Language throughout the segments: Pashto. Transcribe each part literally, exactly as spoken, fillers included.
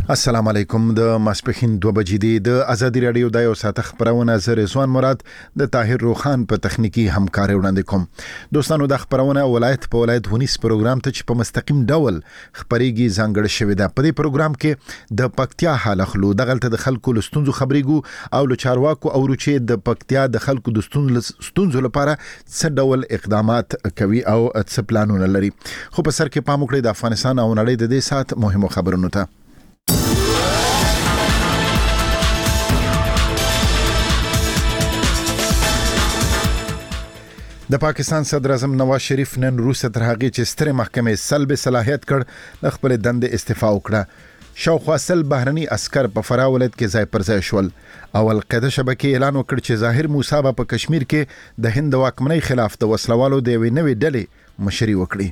السلام علیکم. د ماسپخین دوه بجې دی. د ازادي رادیو د یو ساعت خبرونه زه رضوان مراد د طاهر روخان په تخنیکی همکاري وړاندې کوم. دوستانو د خبرونه ولایت په ولایت ونیس پروګرام ته چې په مستقیم ډول خبريږي ځانګړی شوی ده. په دې پروګرام کې د پکتیا حال خلو دغلت د خلکو لستونزو خبريګو او له چارواکو او روچې د پکتیا د خلکو د ستونزو لپاره څه ډول اقدامات کوي او څه پلانونه لري. خو په سر کې پام وکړئ د افغانستان او نړۍ د دې سات مهمو خبرونو ته. د پاکستان صدر اعظم نواز شریف نن روسه تر هغه چې ستره محکمې سلب صلاحیت کړ خپل دند استعفا وکړه. شاوخوا سل بهرني عسكر په فراه ولایت کې ځای پر ځای شول. اول قاعده شبکې اعلان وکړ چې ظاهر موسی په کشمیر کې د هند واکمنۍ خلاف د وسلوالو د وی نوې ډلې مشري وکړي.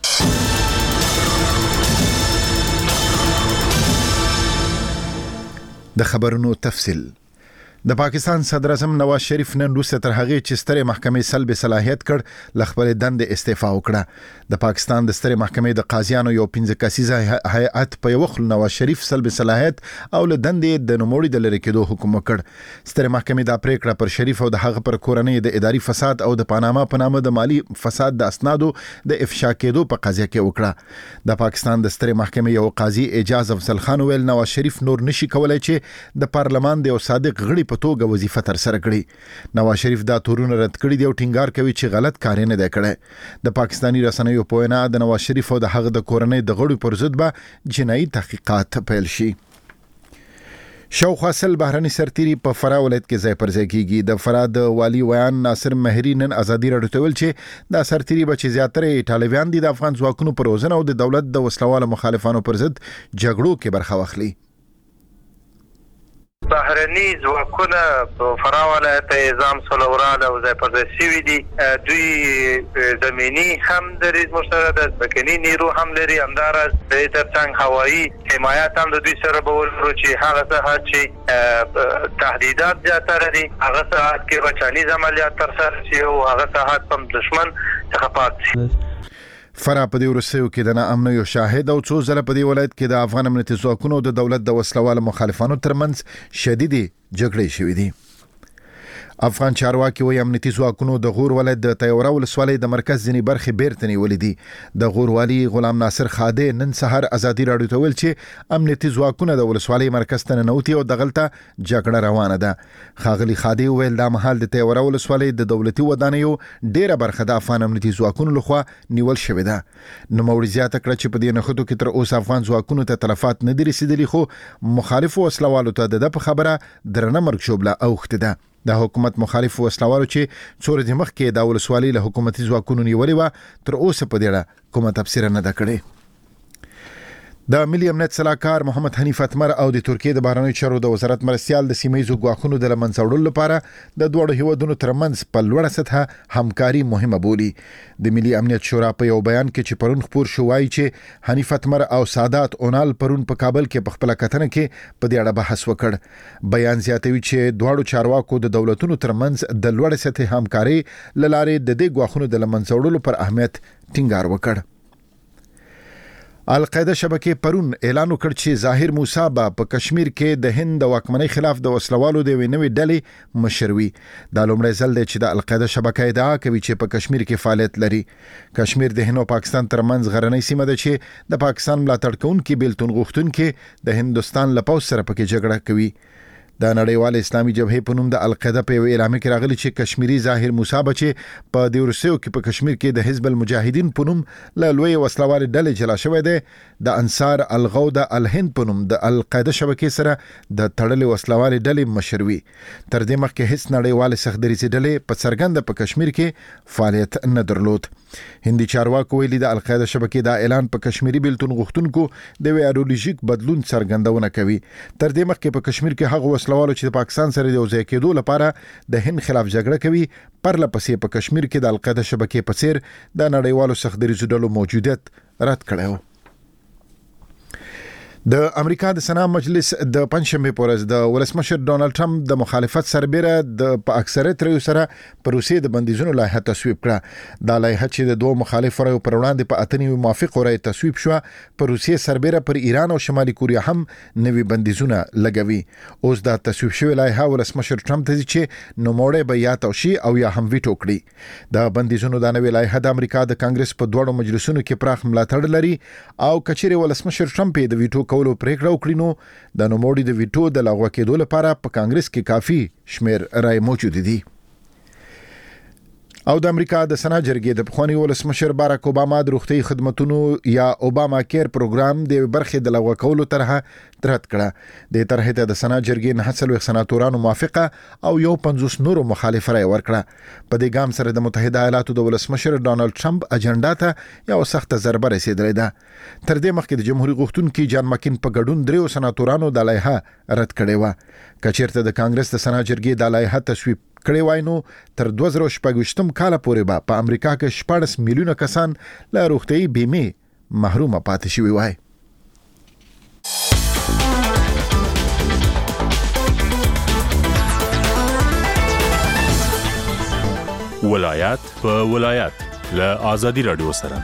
د خبرونو تفصیل. د پاکستان صدر اعظم نواز شریف نن روسه تر هغه چې ستره محکمې سلب صلاحیت کړ لخپل دند استعفا وکړه. د پاکستان د ستره محکمې د قاضیانو یو پنځه کسیزه هیئت په یو خل نواز شریف سلب صلاحیت او له دند د نوموړي د لری کېدو حکم وکړ. ستره محکمې دا پریکړه پر شریف او د هغه پر کورنۍ د اداري فساد او د پاناما په نامه د مالی فساد د اسنادو د افشا کېدو په قضیه کې وکړه. د پاکستان د ستره محکمې یو قاضي اعجاز افضل خان ویل نواز شریف نور نشي کولای چې د پارلمان د یو صادق غړي په توګه وظیفه تر سره کړي. نواز شریف دا تورونه رد کړي دی او ټینګار کوي چې غلط کار نه دی کړی. د پاکستاني رسنیو په وینا د نواز شریف او د هغه د کورنۍ د غړو پر ضد به جنایي تحقیقات پیل شي. شاوخوا سل بهرني سرتیري په فراه ولایت کې ځای پر ځای کیږي. د فراه د والی ویان ناصر مهری نن ازادي راډیو ته ویل چې د سرتیري بچ زیاتره ایټالویان دي د افغان ځواکونو پر وزن او د دولت د وسلوالو مخالفانو پر ضد جګړو کې برخه واخلي. بهرني ځواکونه په فراه ولایت نظام سلوران او ځای پر ځای شوي دي. دوی زمینی هم لري مشترک د بکني نیرو هم لري همداراز د ترڅنګ هوایي حمایت هم د دوی سره به ولرو چې هغه څه چې تهدیدات زیاتره دي هغه ساعت کې بچانیز عملیات ترسره شي او هغه ساعت هم دشمن څخه پات شي. فراه په دې ورسېو کې د ناامنۍ او شاهد او څو ځله په دې ولایت کې د افغان امنیتي ځواکونو د دولت د وسلوالو مخالفانو ترمنځ شدیدې جګړې شوې دي. افغان چارواکي وایي امنیتي ځواکونو د غور ولایت د تیوره ولسوالۍ د مرکز ځینې برخې بیرته نیولې دي. د غور والي غلام ناصر خاده نن سحر ازادي راډیو ته ویل چې امنیتي ځواکونه د ولسوالۍ مرکز ته ننوتي او دغلته جګړه روانه ده. خاغلی خاده ویل دا مهال د تیوره ولسوالۍ د دولتي ودانیو ډیره برخه د افغان امنیتي ځواکونو لخوا نیول شوې ده. نو موري زیاته کړ چې په دې نخودو کې تر اوسه افغان ځواکونو ته تلفات نه دي رسیدلي خو مخالفو وسلوالو ته د په خبره درنه مرګ شوبله اوخته ده. د حکومت مخالف وسلوالو چې څور د مخ کې د ولسوالۍ له حکومتي ځواکونو نیولې و تر اوسه په دې اړه کومه تفسیر نه ده کړې. د ملي امنیت صلاحکار محمد حنیف اتمر او د ترکیه د بهرنیو چارو د وزارت مرستيال د سیمایي ګواښونو د لمنځه وړلو لپاره د دوه هیوادونو ترمنځ په لوړه سطحه همکاري مهمه بولي. د ملي امنیت شورا په یو بیان کې چې پرون خبر شو وایي چې حنیف اتمر او سادات اونال پرون په کابل کې په خپل کتنه کې په دې اړه بحث وکړ. بیان زیاتوي چې دوه چارواکو د دولتونو ترمنځ د لوړه سطحه همکاري لاره د دې ګواښونو د لمنځه وړلو پر اهمیت ټینګار وکړ. القاعده شبکې پرون اعلان وکړ چې ظاهر موسی په کشمیر کې د هند واکمنۍ خلاف د وسلوالو د وینوي ډلې مشروي. دا لومړی ځل دی چې د القاعده شبکې ادعا کوي چې په کشمیر کې فعالیت لري. کشمیر د هند او پاکستان ترمنځ غرنۍ سیمه ده چې د پاکستان ملاتړ کوونکي بیلتون غوښتونکي د هندستان له پوځ سره پکې جګړه کوي. د نړیوال اسلامي جبهې په نوم د القاعده په اعلان کې راغلي چې کشمیری ظاهر موسی بچي په د ورسیو کې په کشمیر کې د حزب المجاهدین په نوم له لوی وسلوال ډلې جلا شوی دی. د انصار الغوده الهند په نوم د القاعده شبکې سره د تړلې وسلوال ډلې مشروي. تر دې مخکې هیڅ نړیوال سختدریزي ډلې په څرګند په کشمیر کې فعالیت نه درلود. هندي چارواکو ویلي د القاعده شبکې دا اعلان په کشمیری بیلتون غوښتونکو د ایډیولوژیک بدلون څرګندونه کوي. تر دې مخکې په کشمیر کې هغه وسلوالو چې د پاکستان سره د یوځای کېدو لپاره د هند خلاف جګړه کوي پرله پسې په کشمیر کې د القاعده شبکې په څیر د نړیوالو سختدریزو ډلو موجودیت رد کړی و. د امریکا د سنا مجلس د پنځشنبه په ورځ د ولسمشر ډونالد ټرمپ د مخالفت سربېره د په اکثریت ریو سره پر روسیې د بندیزونو لایحه تصویب کړه. دا لایحه چې د دوه مخالف ریو پر وړاندې په اتنې موافق ورای تصویب شو، پر روسیې سربېره پر ایران او شمالي کوریا هم نوي بندیزونه لګوي. اوس دا تصویب شوی لایحه ولسمشر ټرمپ ته چې نوموړی به یا توشي او یا هم ویټو کړي. د بندیزونو د نوي لایحه د امریکا د کانګرس په دوړو مجلسونو کې پراخ ملاتړ لري او کچېره ولسمشر ټرمپ د ویټو کولو پریکړه وکړي نو د نوموړي د ویټو د لغوه کېدو لپاره په کانګرس کې کافي شمیر رای موجود دي. او د امریکا د سنا جرګې د پخوانی ولسمشر باراک اوباما د روغتي خدماتونو یا اوباما کیر پروګرام د برخې د لغوه کولو طرحه رد کړه. د طرحه ته د سنا جرګې نه حاصل سناتورانو موافقه او یو پنځوس نورو مخالفه رای ورکړه. په دې ګام سره د متحده ایالاتو د ولسمشر ډونالد ټرمپ اجنډا ته یو سخت ضربه رسیدلې ده. تر دې مخکې د جمهوریت غوښتونکي جان مکین په ګډون دریو سناتورانو د لایحه رد کړې و. کچېرته د کانګرس د سنا جرګې د لایحه تصویب کړي وای نو تر دوه زره شپږ کال پورې به په امریکا کې شپږ میلیونه کسان له روغتي بیمه محروم پاتې شوي وای. ولایت په ولایت له آزادي رادیو سره.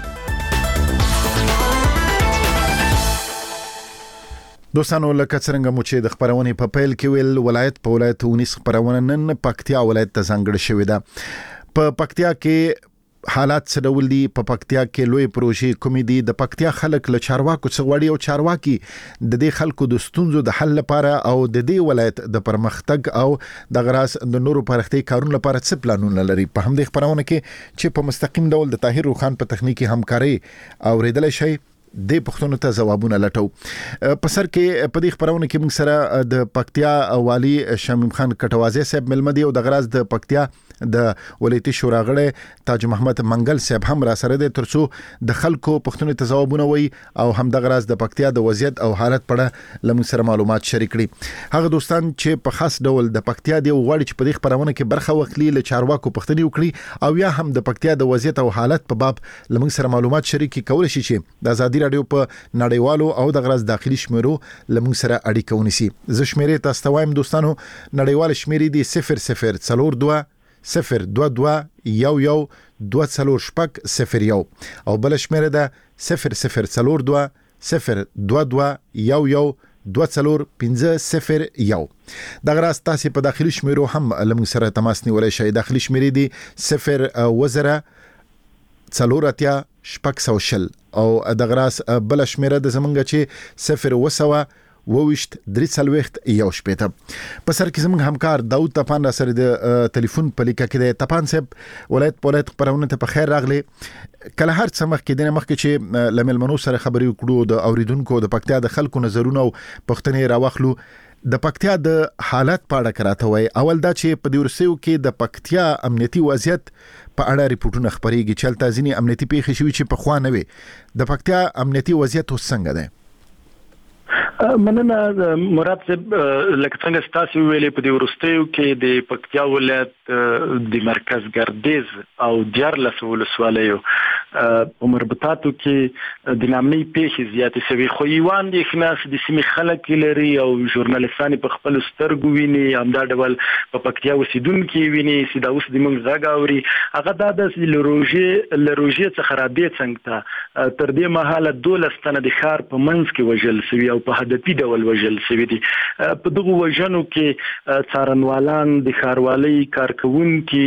دوستانو لکه څنګه مو چې د خبرونې په پیل کې ویل، ولایت په ولایت ونیس خبرونه نن پکتیا ولایت ته ځانګړې شوې ده. په پکتیا کې حالات څه ډول دي؟ په پکتیا کې لوی پروژې کومې دي؟ د پکتیا خلک له چارواکو څخه وړي او چارواکي د دې خلکو د ستونزو د حل لپاره او د دې ولایت د پرمختګ او د غراس د نورو پرختي کارونو لپاره څه پلانونه لري؟ په همدې خبرونه کې چې په مستقیم ډول د طاهر روخان په تخنیکی همکاري اوریدل شي د پښتون ته جوابونه لټو. په سر کې په دې خبرونه کې موږ سره د پکتیا والی شمیم خان کټوازی صاحب ملمدي او د غراز د پکتیا د ولایتي شورا غړي تاج محمد منګل صاحب هم را سره دي ترڅو د خلکو پښتون ته جوابونه وي او هم د غراز د پکتیا د وضعیت او حالت په اړه لمن سره معلومات شریک کړي. هغه دوستان چې په خاص ډول د پکتیا دی غواړي چې په دې خبرونه کې برخه واخلي، له چارواکو پښتني وکړي او یا هم د پکتیا د وضعیت او حالت په باب لمن سره معلومات شریک کول شي چې د آزادي رادیو په نړیوالو او د غرض داخلي شمیرو لمون سره اړیکه ونیسي. زه شمیرې تاسو ته وایم دوستانو، نړیوال شمیرې دي صفر صفر څلور دوه صفر دوه دوه یو یو دوه څلور شپږ صفر یو او بل شمیره ده صفر صفر څلور دوه صفر دوه دوه یو یو دوه څلور پنځه صفر یو. د غرض تاسو په داخلي شمیرو هم لمون سره تماس نیولای شئ. داخلي شمیرې دي صفر وزره څلور اتیا شپږ سو شل او د غراس بل شمیره د زمونږ چې صفر وسوه وويشت درې څلوېښت یو شپېته. په سر کې زمونږ همکار داود تپان را سره د ټلیفون په لیکه کې د تپان صاحب ولایت په ولایت خبرونه ته په خیر راغلی. کله هر څه مخکې د مخکې چې لمل منو سره خبرې وکړو د اوریدونکو د پکتیا د خلکو نظرونه او پښتنې راوخلو. د پکتیا د حالت په اړه کراته وای. اول دا چې په دې ورسېو کې د پکتیا امنیتي وضعیت په اړه ریپورتونه خبرېږي چې تل ځینې امنیتي پیښې شوي چې په خوا نه وي. د پکتیا امنیتي وضعیت اوس څنګه دی؟ مننه مراد صاحب، لکه څنګه تاسو ویلې په دې ورستیو کې د پکتیا ولایت د مرکز ګردیز او دیارلس ولسوالیو په مربوطاتو کې د نامنۍ پیښې زیاتې شوي، خو یوان د خناس د سیمې خلک لري او ژورنالیستان په خپل سترګو ویني، همدا ډول په پکتیا اوسیدونکي ویني چې دا اوس د موږ غږ اوري. هغه دا د لروژې لروژې څخه رابې څنګه ته تر دې مهاله دولس تنه د ښار په منځ کې وژل شوي او په هدفي ډول وژل شوي دي. په دغو وژنو کې څارنوالان، د ښاروالۍ کارکوونکي،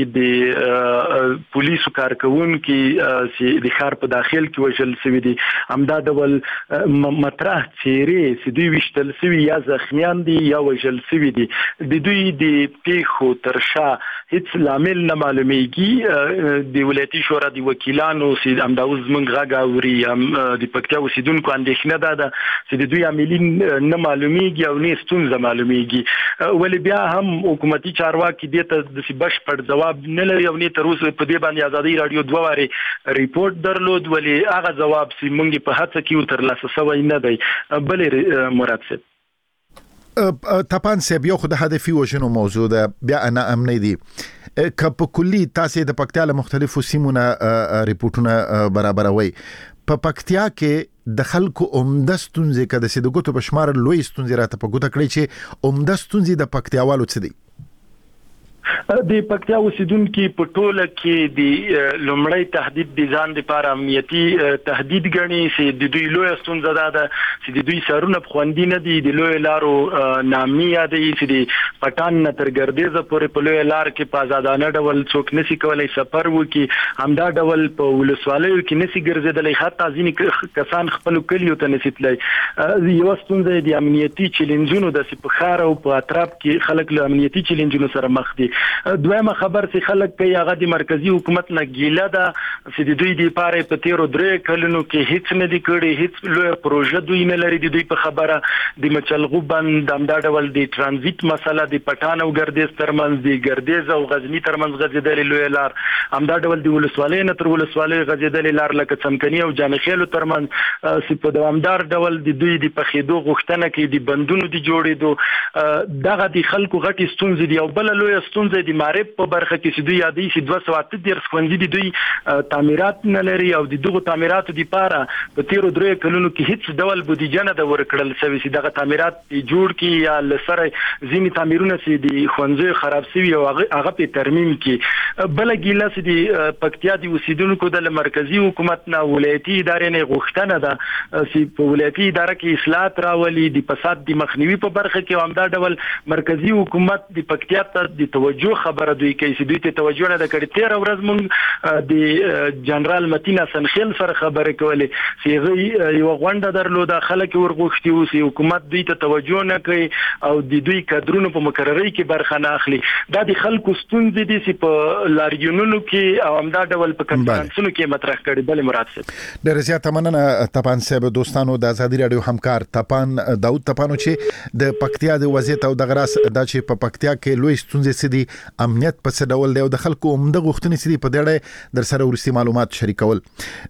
د پولیسو کارکوونکي چې د ښار په داخل کې وژل شوي دي، همدا ډول مطرح څیرې چې دوی ویشتل شوي یا زخمیان دي یا وژل شوي دي. د دوی د پیښو تر شا هیڅ لامل نه معلومیږي. د ولایتي شورا د وکیلانو چې همدا اوس زموږ غږ اوري، د پکتیا اوسیدونکو اندېښنه دا ده چې د دوی عاملین نه معلومیږي او نه ستونزه معلومیږي. ولې بیا هم حکومتي چارواکي دې ته د بشپړ ځواب نه لري او نه تر اوسه په دې باندې آزادي رادیو دوه وارې ریپورت درلود، ولې هغه ځواب چې موږ په هڅه کې ترلاسه شوی نه دی. بلې مراد صاحب تپان صاحب یو خو د هدفي وژنو موضوع ده، بیا انا امنی دي که په کلی تاسو د پکتیا له مختلفو سیمونو ریپورتونه برابروي. په پکتیا کې د خلکو عمده ستونزې کده سي د ګوتو په شمار لوی ستونزې راته په ګوته کړی چې عمده ستونزې د پکتیاوالو څه دي؟ د پکتیا اوسیدونکو په ټوله کې د لومړی تهدید د ځان لپاره امنیتي تهدید ګڼي چې د دوی لوی ستونزه ده چې د دوی سرونه خوندي نه دي د لوی لارو نامي یادي چې د پټان نه تر ګردیزه پورې په لوی لار کې په آزادانه ډول څوک نشي کولای سفر وکړي همدا ډول په ولسوالیو کې نشي ګرځیدلی حتی ځینې کسان خپل کلیو ته نشي تللی یو ستونزه د امنیتي چیلنجونو د سپخار او په اطراف کې خلک له امنیتي چیلنجونو سره مخ دي دویمه خبر چې خلک کوي هغه د مرکزی حکومت نه ګیله ده چې د دوی د لپاره په تیرو درې کلونو کې هیڅ نه دی کړی هیڅ لوی پروژه دوی نه لري د دوی په خبره د مچلغو بند همدا ډول د ترانزیت مسله د پټان او ګردیز ترمنځ د ګردیز او غزنی ترمنځ غځېدلې لوی لار همدا ډول د ولسوالۍ نه تر ولسوالۍ غځېدلې لار لکه څمکني او جانخیلو ترمنځ چې په دوامدار ډول د دوی د پخېدو غوښتنه کوي د بندونو د جوړېدو دغه د خلکو غټي ستونزې دي او بل لوی ستونزې د معرب په برخه کې چې دوی یادي چې دوه سوه اته دېرش ښوونځي دي دوی تعمیرات نه لري او د دغو تعمیراتو دپاره په تیرو درې کلونو کې هیڅ ډول بودیجه نه ده ورکړل شوې چې دغه تعمیرات جوړ کړي یا له سره ځینې تعمیرونه چې د ښوونځیو خراب شوي او هغه پې ترمیم کړي بله ګیله چې د پکتیا د اوسېدونکو د مرکزي حکومت نه ولایتي ادارې نه غوښتنه ده چې په ولایتي اداره کې اصلاحات راولي د فساد د مخنیوي په برخه کې همدا ډول مرکزي حکومت د پکتیا ته د توجه خبره دوی کوي چې دوی ته توجه نه ده کړې تېره ورځ موږ د جنرال متین حسنخیل سره خبرې کولې چې هغوی یوه غونډه درلوده خلک یې ورغوښتي وو چې حکومت دوی ته توجه نه کوي او د دوی کادرونو په مقررۍ کې برخه نه اخلي دا د خلکو ستونزې دي چې په لاریونونو کې او همدا ډول په کنفرانسونو کې مطرح کړي بلې مراد صاحب ډېره زیاته مننه تپان صاحب دوستانو د ازادي راډیو همکار تپان داود تپانو چې د پکتیا د وضعیت او د غراس دا چې په پکتیا کې لوی ستونزې سدي امنیت په څه ډول دی او د خلکو عمده غوښتنې سدي په دې در سره ورسي معلومات شریکول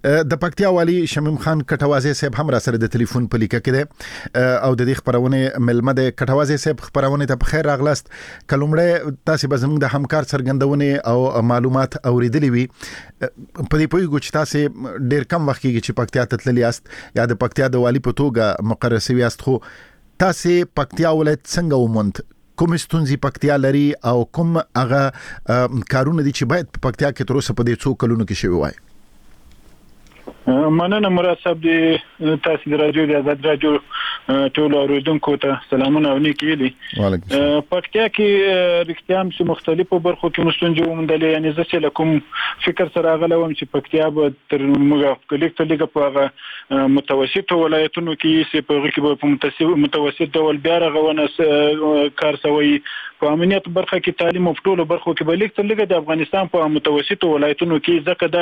د پکتیا والی شمیم خان کټوازی صاحب هم را سره د ټلیفون په لیکه کې دی او د دې خبرونه ملمه د کټوازی صاحب خبرونه ته په خیر راغلاست کلمړه تاسو به زموږ د همکار څرګندونه او معلومات اوریدلې وي په دې پوهیږو چې تاسو ډېر کم وخت کې چې پکتیا ته تللی یاست یا د پکتیا د والی په توګه مقرر شوی یاست خو تاسو پکتیا ولایت څنګه وموند کوم ستونزې پکتیا لري او کوم هغه کارونه دي چې باید په پکتیا کې تر اوسه په دې څو کلونو کې شوي وای مننه مراد صاحب د تاسو د راډیو د آزاد راډیو ټول اوریدونکو ته سلامونه او نیکی دي پکتیا کې رښتیا هم چې مختلفو برخو کې مستونجو ومندلې یعنی زه چې لکم فکر سره غلوم چې پکتیا به تر موږ کلیک تلګه په هغه متوسط ولایتونو کې چې په هغه کې په متوسط ډول بیا رغونه کار سوی په امنیت برخه کې تعلیم او ټولو برخو کې به لیک تلګه د افغانستان په متوسط ولایتونو کې ځکه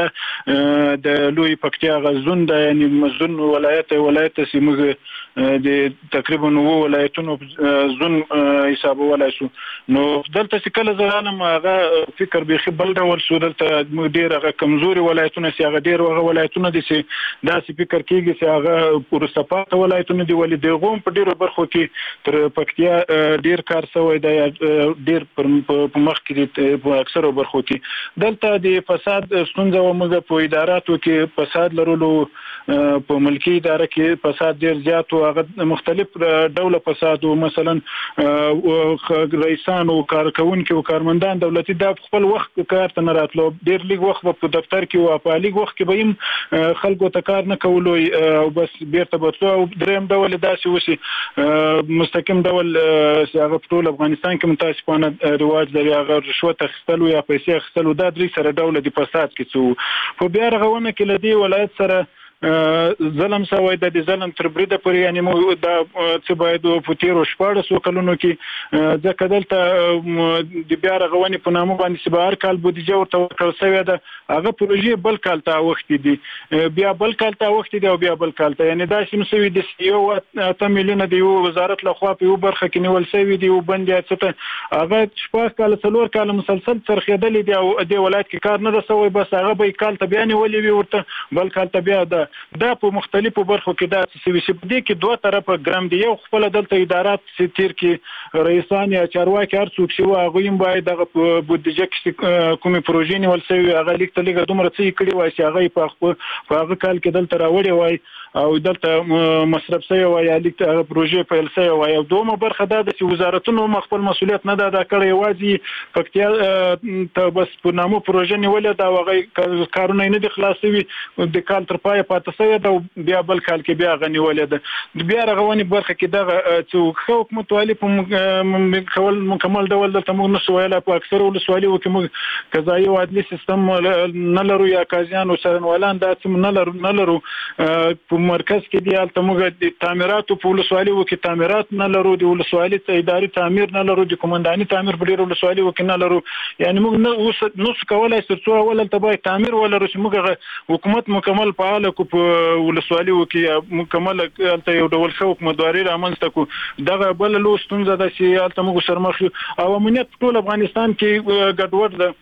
د د لوی پکتیا غزون د یعنی مزون ولایت ولایت سیمه د تقریبا نو ولایتونو زون حساب ولای شو نو دلته چې کله ځانم هغه فکر به خپل ډول شو دلته ډیر هغه کمزوري ولایتونه چې هغه ډیر هغه ولایتونه دي چې دا سی فکر کیږي چې هغه پرسپات ولایتونه دي ولې د غوم په ډیرو برخو کې تر پکتیا ډیر کار شوی دی ډیر په مخ کې په اکثر برخو کې دلته د فساد ستونزه او موږ په اداراتو کې فساد لرلو په ملکی اداره کې فساد ډیر زیات او هغه مختلف ډول فساد او مثلا رئیسان او کارکونکو او کارمندان دولتي د خپل وخت کار ته نه راتلو ډیر لیګ وخت په دفتر کې او په لیګ وخت کې به هم خلکو ته کار نه کولو او بس بیرته بوتلو او دریم ډول داسې وسی مستقیم ډول هغه ټول افغانستان کې متاسفانه رواج لري هغه رشوت اخیستل یا پیسې اخیستل دا درې سره ډول د فساد کې څو په بیا رغونه کې لدی ولایت سره ظلم سوی د ظلم تر بریده پورې یعنی مو دا څه باید په تیرو شپاړسو کلونو کې ځکه دلته د بیا رغونې په نامه باندې چې به هر کال بودیجه ورته ورکړل شوې ده هغه پروژې بل کال ته اوښتې دي بیا بل کال ته اوښتې دي او بیا بل کال ته یعنی داسې مسوي د یو اته میلیونه د یو وزارت لخوا په یو برخه کې نیول شوي دي او بندي څه هغه شپږ کال څلور کال مسلسل څرخېدلې دي او د ولایت کې کار نه رسوي بس هغه به کال ته بیا نیولې وي ورته بل کال ته بیا د دا په مختلفو برخو کې دا څه وي په دې کې دوه طرفه ګرام دي. یو خپل دلته ادارات ستیر کې رئیسان یا چارواکي هر څوک چې هغه هم باید دغه بودیجه کې کومې پروژې نیول شوی هغه لیک ته لیک دومره څه کړی وای چې هغه په هغه کال کې دلته راوړی وای او دلته مصرف شوی وای یا لیک ته پروژې پیل شوی وای. او دومره برخه دا چې وزارتونو خپل مسؤلیت نه دا کړی وایي پکتیا ته بس په نامو پروژې نیولې دا هغه کارونه نه دي خلاصوي د کال تر پای پاتې شوی دا بیا بل کال کې بیا غنیولې ده بیا رغونی برخه کې دا چې حکومت والی په خپل مکمل ډول دلته موږ نشو ویلا په اکثر ولسوالۍ کې موږ قضایي او عدلي سیستم نه لرو یا قاضیان او څارنوالان دا څه نه لرو نه لرو په مرکز کې دی البته موږ د تعمیرات په ولسوالۍ کې تعمیرات نه لرو د ولسوالۍ ته اداري تعمیر نه لرو د کومنداني تعمیر په ډیرو ولسوالۍ کې نه لرو. یعنی موږ نه نو څه کولای شو چې اول ته به تعمیر ولرو چې موږ حکومت مکمل فعال کو په ولسوالۍ کې مکمل البته یو ډول ښه حکومتداري رامنځته کو دغه بل لو ستونزه ده چې البته موږ سرمخ او امنیت ټول افغانستان کې ګډوډ ده.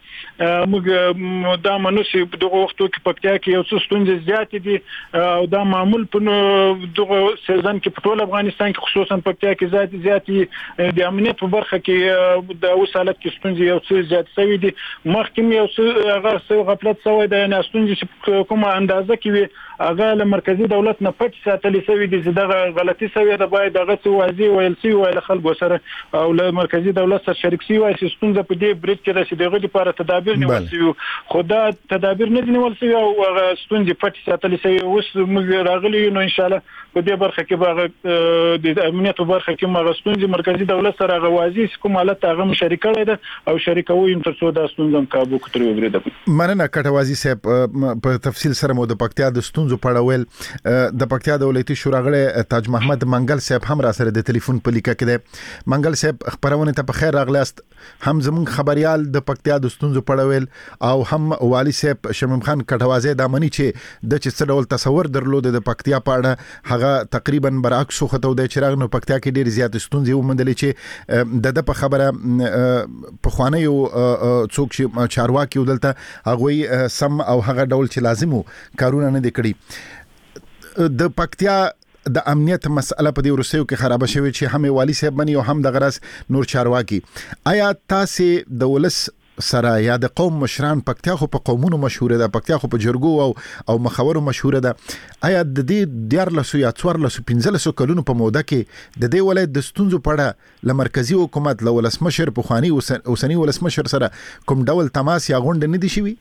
موږ دا منوسي په دغه وختو کې پکتیا کې یو څه ستونزې زیات دي او دا معمول په دغه سیزن کې په ټول افغانستان کې خصوصا پکتیا کې زیات زیات د امنیت په برخه کې د اوس حالت کې ستونزې یو څه زیات شوي دي. مخکې یو څه هغه څه غفلت شوی دی نه ستونزې چې کومه اندازه کې وي هغه له مرکزی دولت نه پټ ساتل شوی دي چې دغه غلطي شوی ده باید هغه څه واضح ویل شي ویل خلکو سره او له مرکزی دولت سره شریک شي وایي چې ستونزه په دې برید کې رسیدي دغه لپاره تدابیر نیول شي خو دا تدابیر نه نیول شي او ستونزې پټ ساتل شي. اوس موږ راغلي نو ان شاء الله په دې برخه کې به د امنیت په برخه کې موږ ستونزې مرکزی دولت سره غوازي کوم حالت هغه مشارکت کړي او شریکوي ان تر څو دا ستونزې کابو کتري وبريده. مننه کټوازی صاحب په تفصیل سره مو د پکتیا د ستونزو په اړه ویل. د پکتیا د ولایتي شورا غړی تاج محمد منګل صاحب هم را سره د ټلیفون په لیکه کې دی. منګل صاحب خبرونه ته په خیر راغلاست. هم زمون خبريال د پکتیا د ستونزو په اړه ویل او هم والی صاحب شمیم خان کټوازی د منی چې د چ ډول تصور درلود د پکتیا په اړه هغه تقریبا برعکس خو د چراغ نو پکتیا کې ډیر زیات ستونزې ومندلې چې د د په خبره په خوانه یو څوک چې چارواکي ودلته هغه سم او هغه ډول چې لازمو کارونه نه دي کړی. د پکتیا د امنیت مسله په دې ورسېو کې خراب شوی چې هم والی صاحب منی او هم د غرس نور چارواکي آیا تاسو د ولس سره یا د قوم مشران پکتیا خو په قومونو مشهور ده پکتیا خو په جرګو او او مخاورو مشهور ده آیا د دې دیار لسو یا څوار لسو پنځه لسو کلونو په موده کې د دې ولایت د ستونزو په اړه ل مرکزی حکومت له ولسمشر په خواني اوسنی ولسمشر سره کوم ډول تماس یا غونډه نه دي شوی؟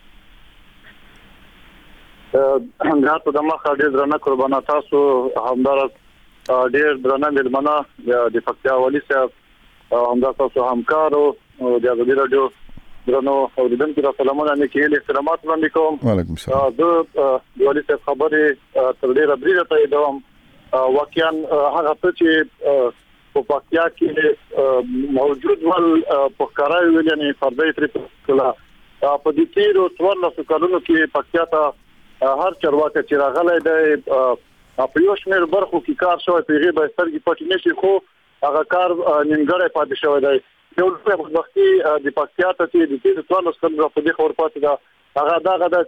همدا ته د مخه ډیر درنه قربانه تاسو همدار ډیر درنه ملمنه د پکتیا والی صاحب همدا تاسو همکارو د ازادي رادیو درنو اوریدونکو ته سلامونه نیکیل احترامات وړاندې کوم. وعلیکم السلام. د والی صاحب خبرې تر ډیره بریده ته دوم واقعا هغه څه چې په پکتیا کې موجود ول په کارای ویل نه فرضي تر کله په دې تیرو څوارلسو کلونو کې پکتیا ته هر چرواکه چې راغلی دی په یو شمېر برخو کې کار شوی په هغې به سترګې پټې نه شي خو هغه کار نیمګړی پاتې شوی دی. یو لویه بدبختي د پکتیا ته چې د تېرو څوارلسو کلونو په دې خبر پاتې ده هغه دغه ده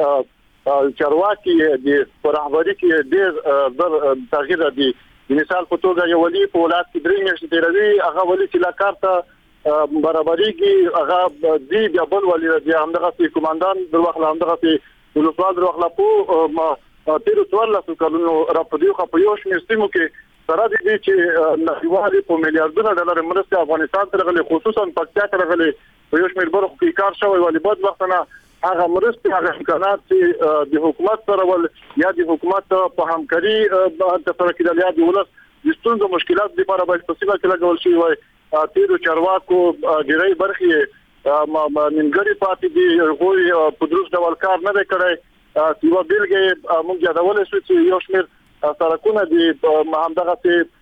چې چرواکي د په رهبري کې ډېر زر تغییر دی. مثال په توګه یو ولي په ولایت کې درې میاشتې تېروي هغه ولي چې لا کار ته برابرېږي هغه دی بیا بل ولي دی همدغسې کومندان در وخت همدغسې ولسوال در وخت په تیرو څوارلسو کلونو راپدیو خو په یو شمېر سیمو کې سره دي چې نړیوالې په میلیارډونو ډالر مرستې افغانستان ته راغلي خصوصا پکتیا ته راغلي په یو شمېر برخو کې کار شوی ولې بد وخت نه هغه مرستې هغه امکانات چې د حکومت سره ول یا د حکومت په همکاري د سره کېدل یا د ولس د ستونزو مشکلات لپاره باید په سیمه کې لګول شي وای تیرو چارواکو ډېرې برخې ما منګری پاتې دي خو په دروس ډول کار نه کړی یو بیلګه موږ یادول شو چې یو شمېر سرکونه دي همدغه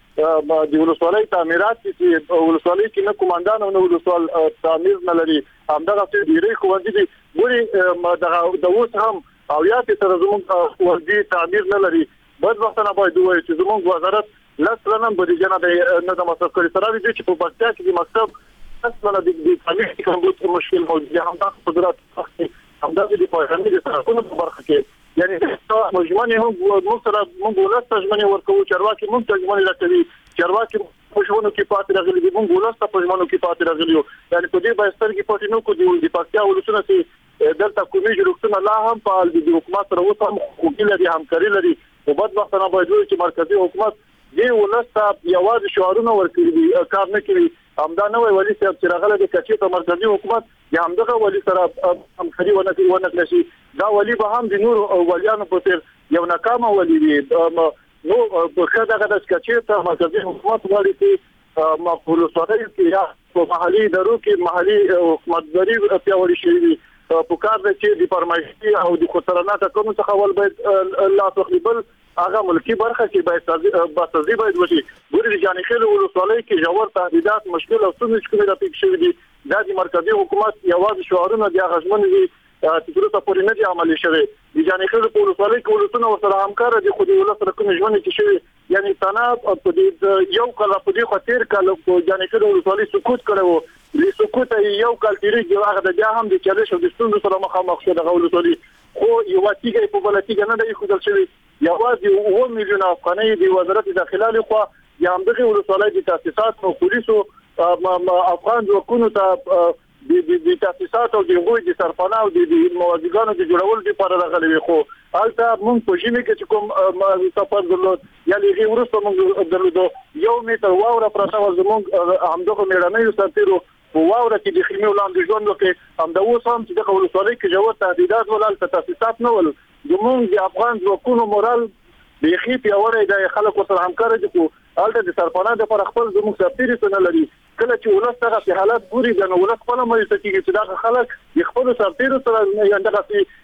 چې د ولسوالۍ تعمیرات چې ولسوالۍ کې نه کومندان او نه ولسوال تعمیر نه لري همدغه چې ډېرې ښوونځي دي ګوري دغه د اوس هم او یا چې سره زموږ ښوونځي تعمیر نه لري بد وخت نه باید وایي چې زموږ وزارت لسلنه بودیجه نه د مصرف کړي سره دي چې په پکتیا کې د مکتب اصلا د دې تعلیمي کوم مشکل موجود هم دا قدرت هم دا د پایاني د سرکونو په برخه کې یعنی مجمنه هم موږ سره موږ ولست مجمنه ورکو چرواکي موږ مجمنه راکوي چرواکي مجمنه کې پاتې راغلي دي موږ ولست مجمنه کې پاتې راغلي یو یعنی په دې باندې سترګې پاتې نو کو دي د پکتیا ولسونه چې دلته کومي جوړښتونه لا هم فعال دي د حکومت سره اوس هم خوګي لري همکاري لري او بدبختانه باید چې مرکزی حکومت دی ولست یوازې شعارونه ورکړي دي کار نه کوي همدا نوې ولي چې راغله د کچې ته مرکزی حکومت یا همدغه ولي سره همکاري ونه کوي ونه کړي دا ولي به هم د نور ولیانو په تیر یو ناکامه ولي دي نو په خدای د کچې ته مرکزی حکومت وړي چې مقبول سره کې یا په محلي ادارو کې محلي حکومتداري پیاوړي شي په کار د چې د فرمایشي او د خطرناک کارونو څخه ول باید لا تقریبا هغه ملکی برخه کې باید باسازي باید وشي ګوري د جانخیل ولسوالۍ کې جوړ تهدیدات مشکل او څه مشکل راپېښ شوی دي د مرکزی حکومت یوازې شعارونه د غژمن دي چې تر پورې نه دي عملي شوی د جانخیل ولسوالۍ کې ولسونه سره همکار دي خو د ولس سره کوم ژوند کې شوی یعنی تناب په دې یو کله په دې خاطر کله په جانخیل ولسوالۍ سکوت کړو د سکوت یو کال تیری هغه د بیا هم د چالش او د ستونزو سره مخامخ شو د ولسوالۍ خو یو واتیږي په بلتیګ نه دی خو دل شوی یوازې اوه میلیون افغانۍ د وزارت داخله لخوا یا همدغه ولسوالۍ د تاسیسات او پولیسو افغان ځواکونو ته د تاسیسات او د غوي د سرپناه او د موازیګانو د جوړول لپاره راغلي خو البته موږ په ژمي کې چې کوم سفر درلود یا لږه ورسته موږ درلود یو میټر واوره پراته و زموږ همدغه میړنۍ سرتیرو په واوره کې د خیمه ولاندې ژوند وکړي هم د اوس هم چې د ولسوالۍ کې جوړ تهدیدات ولل تاسیسات نه ول زموږ د افغان ځواکونو مورال بيخي پیاوړی د خلکو سره همکار دي خو البته د سرپناه د پر خپل زموږ سفیر څخه لري کله چې ولس څنګه په حالات ګوري د ولس په لمر ستګي چې دا خلک د خپل سفیر سره یا دغه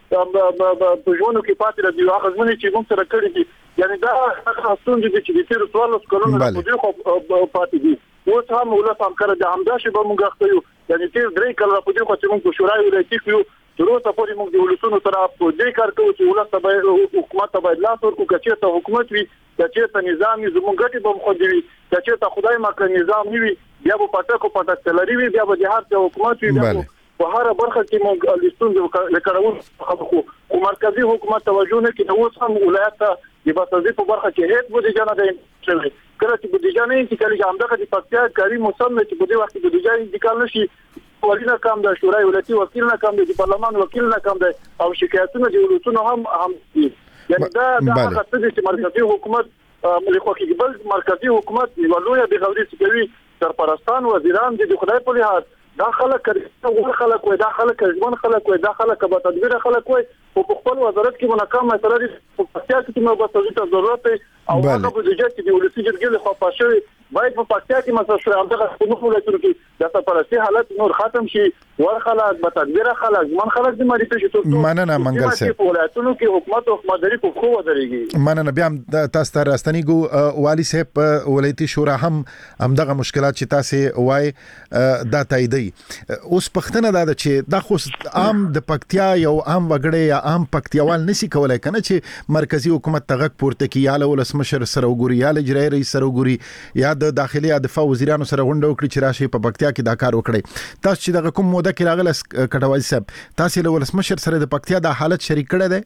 په ژوند کې پاتې دي هغه ځمنه چې موږ سره کړی دي یعنی دا هغه ستونزې دي چې د تیر څوارلس کلونو په دې خو پاتې دي اوس هم ولس همکار دي همدا شی به موږ غوښتو یعنی تیر درې کله په دې خو چې موږ شورای ولایتي کیو تر اوسه پورې موږ د ولسونو سره په دې کار کوو چې ولس ته حکومت ته باید لاس ورکړو چې ته حکومت وي چې ته نظام زموږ ګټي به مخ دی چې ته خدای ما کړ نظام نیوي بیا په پټکو پټک تلری وي بیا به د هر څه حکومت وي په هر برخه کې موږ لستون لکړو خو مرکزی حکومت توجه نه کوي اوس هم ولایت د بسازي په برخه کې هیڅ بودیجه نه دی کله چې بودیجه نه چې کله همدغه د پکتیا کاری موسم چې په دې وخت کې بودیجه انتقال نشي ولینا کم د شورای ولایتي وکیل نه کم د پارلمان وکیل نه کم د او شکایتونه د ولسونو هم هم یعنی دا د هغه څه چې مرکزی حکومت ملي خو بل مرکزی حکومت ولویا د غوړي سپوي سرپرستان وزیران د خدای په لحاظ دا خلک کړي خلک وي دا خلک ځوان خلک وي دا خلک به تدبیر خلک وي او په خپل وزارت کې مناکام مسله دي په پکتیا کې مو به تاسو ته ضرورت او هغه بودیجه چې د ولسی جرګې له خوا پاشوي باید په پکتیا کې مسله شوه هغه په نوو ولایتونو کې د سرپرستي حالت نور ختم شي ور خلک به تدبیر خلک ځوان خلک د مریته شي ټول مننه منګل سه په ولایتونو کې حکومت او حکومتداري په خو ودرېږي مننه بیا تاسو ته راستنی ګو والی صاحب ولایتي شورا هم همدغه مشکلات چې تاسو وای دا تاییدي اوس پښتنه دا چې دا خو عام د پکتیا یو عام وګړی یا عام پکتیاوال نسی کولای کنه چې مرکزی حکومت تغک پورته کی یا له ولسمشر سره وګوري یا له اجرایي رئیس سره وګوري یا د داخلي یا دفاع وزیرانو سره غونډه وکړي چې راشي په پکتیا کې دا کار وکړي تاسو چې دغه کوم موده کې راغله کټوال صاحب تاسو له ولسمشر سره د پکتیا د حالت شریک کړی دی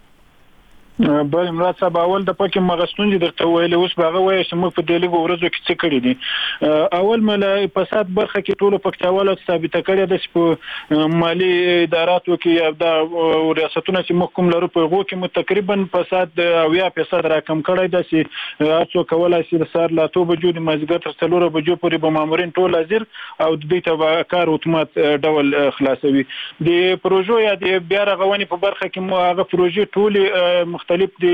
بل مراد صاحب اول د پکې مغستون دي درته ویل اوس باغه وای چې موږ په دې لګو ورځو کې څه کړی دي اول مله فساد برخه کې ټولو پکتیاوالو ثابت کړی د په مالی اداراتو کې د ریاستونو چې محکوم لرو په غو کې تقریبا فساد او یا فساد راکم کړی د سي تاسو کولای شئ سر لا تو بجو د مازګر تر څلور بجو پورې به مامورین ټول حاضر او د دې ته کار اتومات ډول خلاصوي د پروژو یا د بیا رغونې په برخه کې مو هغه پروژې ټول مختلف دي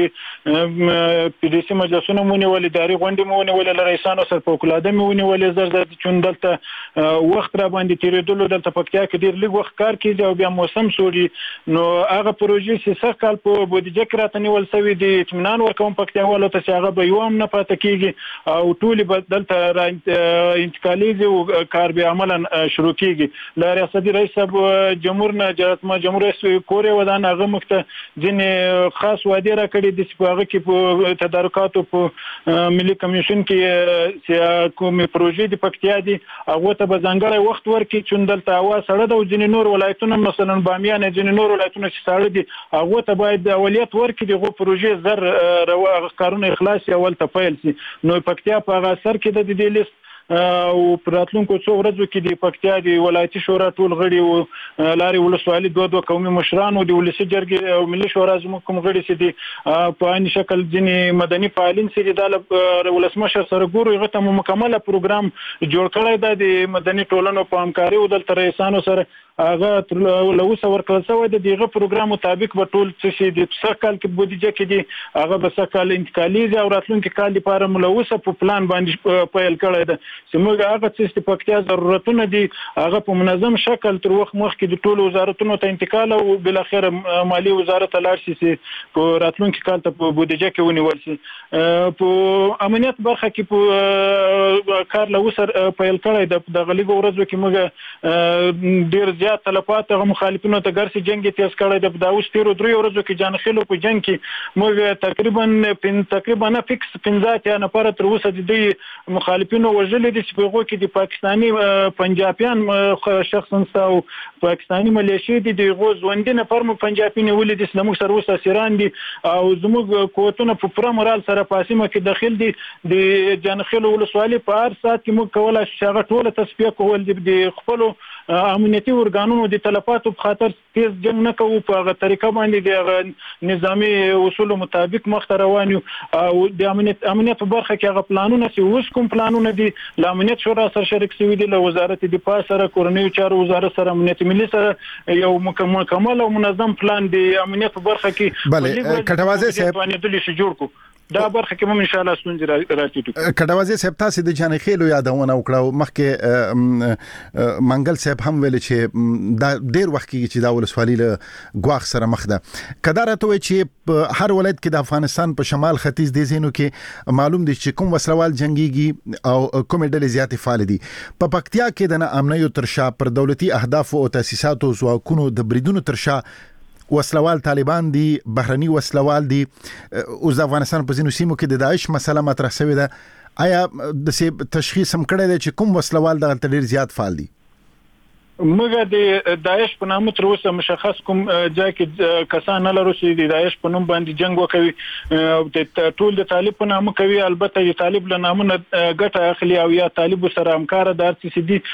په دې سیمه مجلسونه مونږ ولې داري غونډې مونږ ولې لریسانو سره په کلاده مونږ ولې زر زر چون دلته وخت را باندې تیرېدل دلته پکتیا کې ډیر لږ وخت کار کیږي او بیا موسم سوري نو هغه پروژې چې څه کال په بودیجه کې راته نیول شوی دي اطمینان ورکوم پکتیاوالو ته چې هغه به یو هم نه پاتې کیږي او ټول دلته انتقالیږي او کار به عملاً شروع کیږي ل ریاستي رئیس جمهور نه جمهور رئیس کورې ودان هغه مخته ځینې خاص وعده را کړې د سپاغه کې په تدارکاتو په ملي کمیشن کې چې کومې پروژې د پکتیا دي هغه ته به ځانګړی وخت ورکړي چې دلته هوا سړه ده او ځینې نور ولایتونه مثلا بامیان ځینې نور ولایتونه چې سړه دي هغه ته باید اولویت ورکړي دغه پروژې زر کارونه اخلاص اول ته پیل شي. نو پکتیا په هغه اثر کې د دې لیست او پراتلونکو څو ورځو کې د پکتیا د ولایتي شورا ټول غړي او لاري ولسوالي دوه دوه قومي مشران او د ولسي جرګې او ملي شورا زموږ کوم غړي چې دي په عین شکل ځینې مدني فعالین چې د ولسمشر سره ګورو هغه ته مکمله پروګرام جوړ کړی دی د مدني ټولنو په همکاري او دلته رئیسانو سره هغه لوسه ورکړل شوی دی. دغه پروګرام مطابق به ټول څه د څه کال کې بودیجه کې دي هغه به څه کال انتقالي او راتلونکي کال لپاره ملوثه په پلان باندې پیل کړی دی چې موږ هغه څه چې پکتیا ضرورتونه دي هغه په منظم شکل تر وخت مخکې د ټولو وزارتونو ته انتقال او بل اخر مالی وزارت لاړ شي چې په راتلونکي کال ته په بودیجه کې ونیول شي. په امنیت برخه کې په کار لوسه پیل کړی دی. د غلیګو ورځو کې موږ ډیر زیات تلفات غو مخالفینو ته ګرځي جنگ تیز کړی د داوس تیرو درې ورځو کې جانخیلو په جنگ کې موږ تقریبا پن تقریبا نه فکس پنځه یا نفر تر اوسه د مخالفینو وژل دي چې په هغه کې د پاکستاني پنجابیان شخصا او پاکستاني ملیشي دي د غوځوندې نفر مو پنجابي نیولې دي چې موږ سره اوسه سیران دي او زموږ قوتونه په پوره مورال سره پاسمه کې داخل دي د جانخیلو ولسوالي په هر سات کې موږ کولای شو هغه ټوله تصفیه کول د خپل امنیتي ورګانونو د تلفاتو په خاطر تیز جنگ نه کوو په هغه طریقه باندې د نظامی اصول مطابق مخ ته روان یو او د امنیت امنیت په برخه کې هغه پلانونه چې اوس کوم پلانونه دي د امنیت شورا سره شریک شوي دي له وزارت دفاع سره کورنیو چارو وزارت سره امنیت ملي سره یو مکمل او منظم پلان د امنیت په برخه کې بله کټوازه صاحب باندې د لشي جوړ کو دا برخه کې هم ان شاء الله ستونزې راځي. کډوازي صاحب تاسو د جانخیلو یادونه وکړو مخکې منګل صاحب هم ویل چې دا ډیر وخت کې چې دا ولسوالي له ګواخ سره مخ ده. کدارته وي چې هر ولایت کې د افغانستان په شمال ختیځ دي زینو کې معلوم دي چې کوم وسلوال جنگيږي او کوم ډلې زیاتې فعال دي. په پکتیا کې د امنیت ترشا پر دولتي اهداف او تاسیساتو ځواکونو د بریدونو ترشا وسلوال طالبان دي بهرني وسلوال دي او د افغانستان په ځینو سیمو کې د داعش مسله مطرح شوې ده. آیا د تشخیص هم کړی دی چې کوم وسلوال دغه ډیر زیات فعال دي؟ موږ د داعش په نامه تر اوسه مشخص کوم ځای کې کسان نه لرو چې د داعش په نوم باندې جنگ وکوي او د ټول د طالب په نامه کوي. البته د طالب له نامه ګټه اخلي او یا طالب سره همکار د ار سی سی دي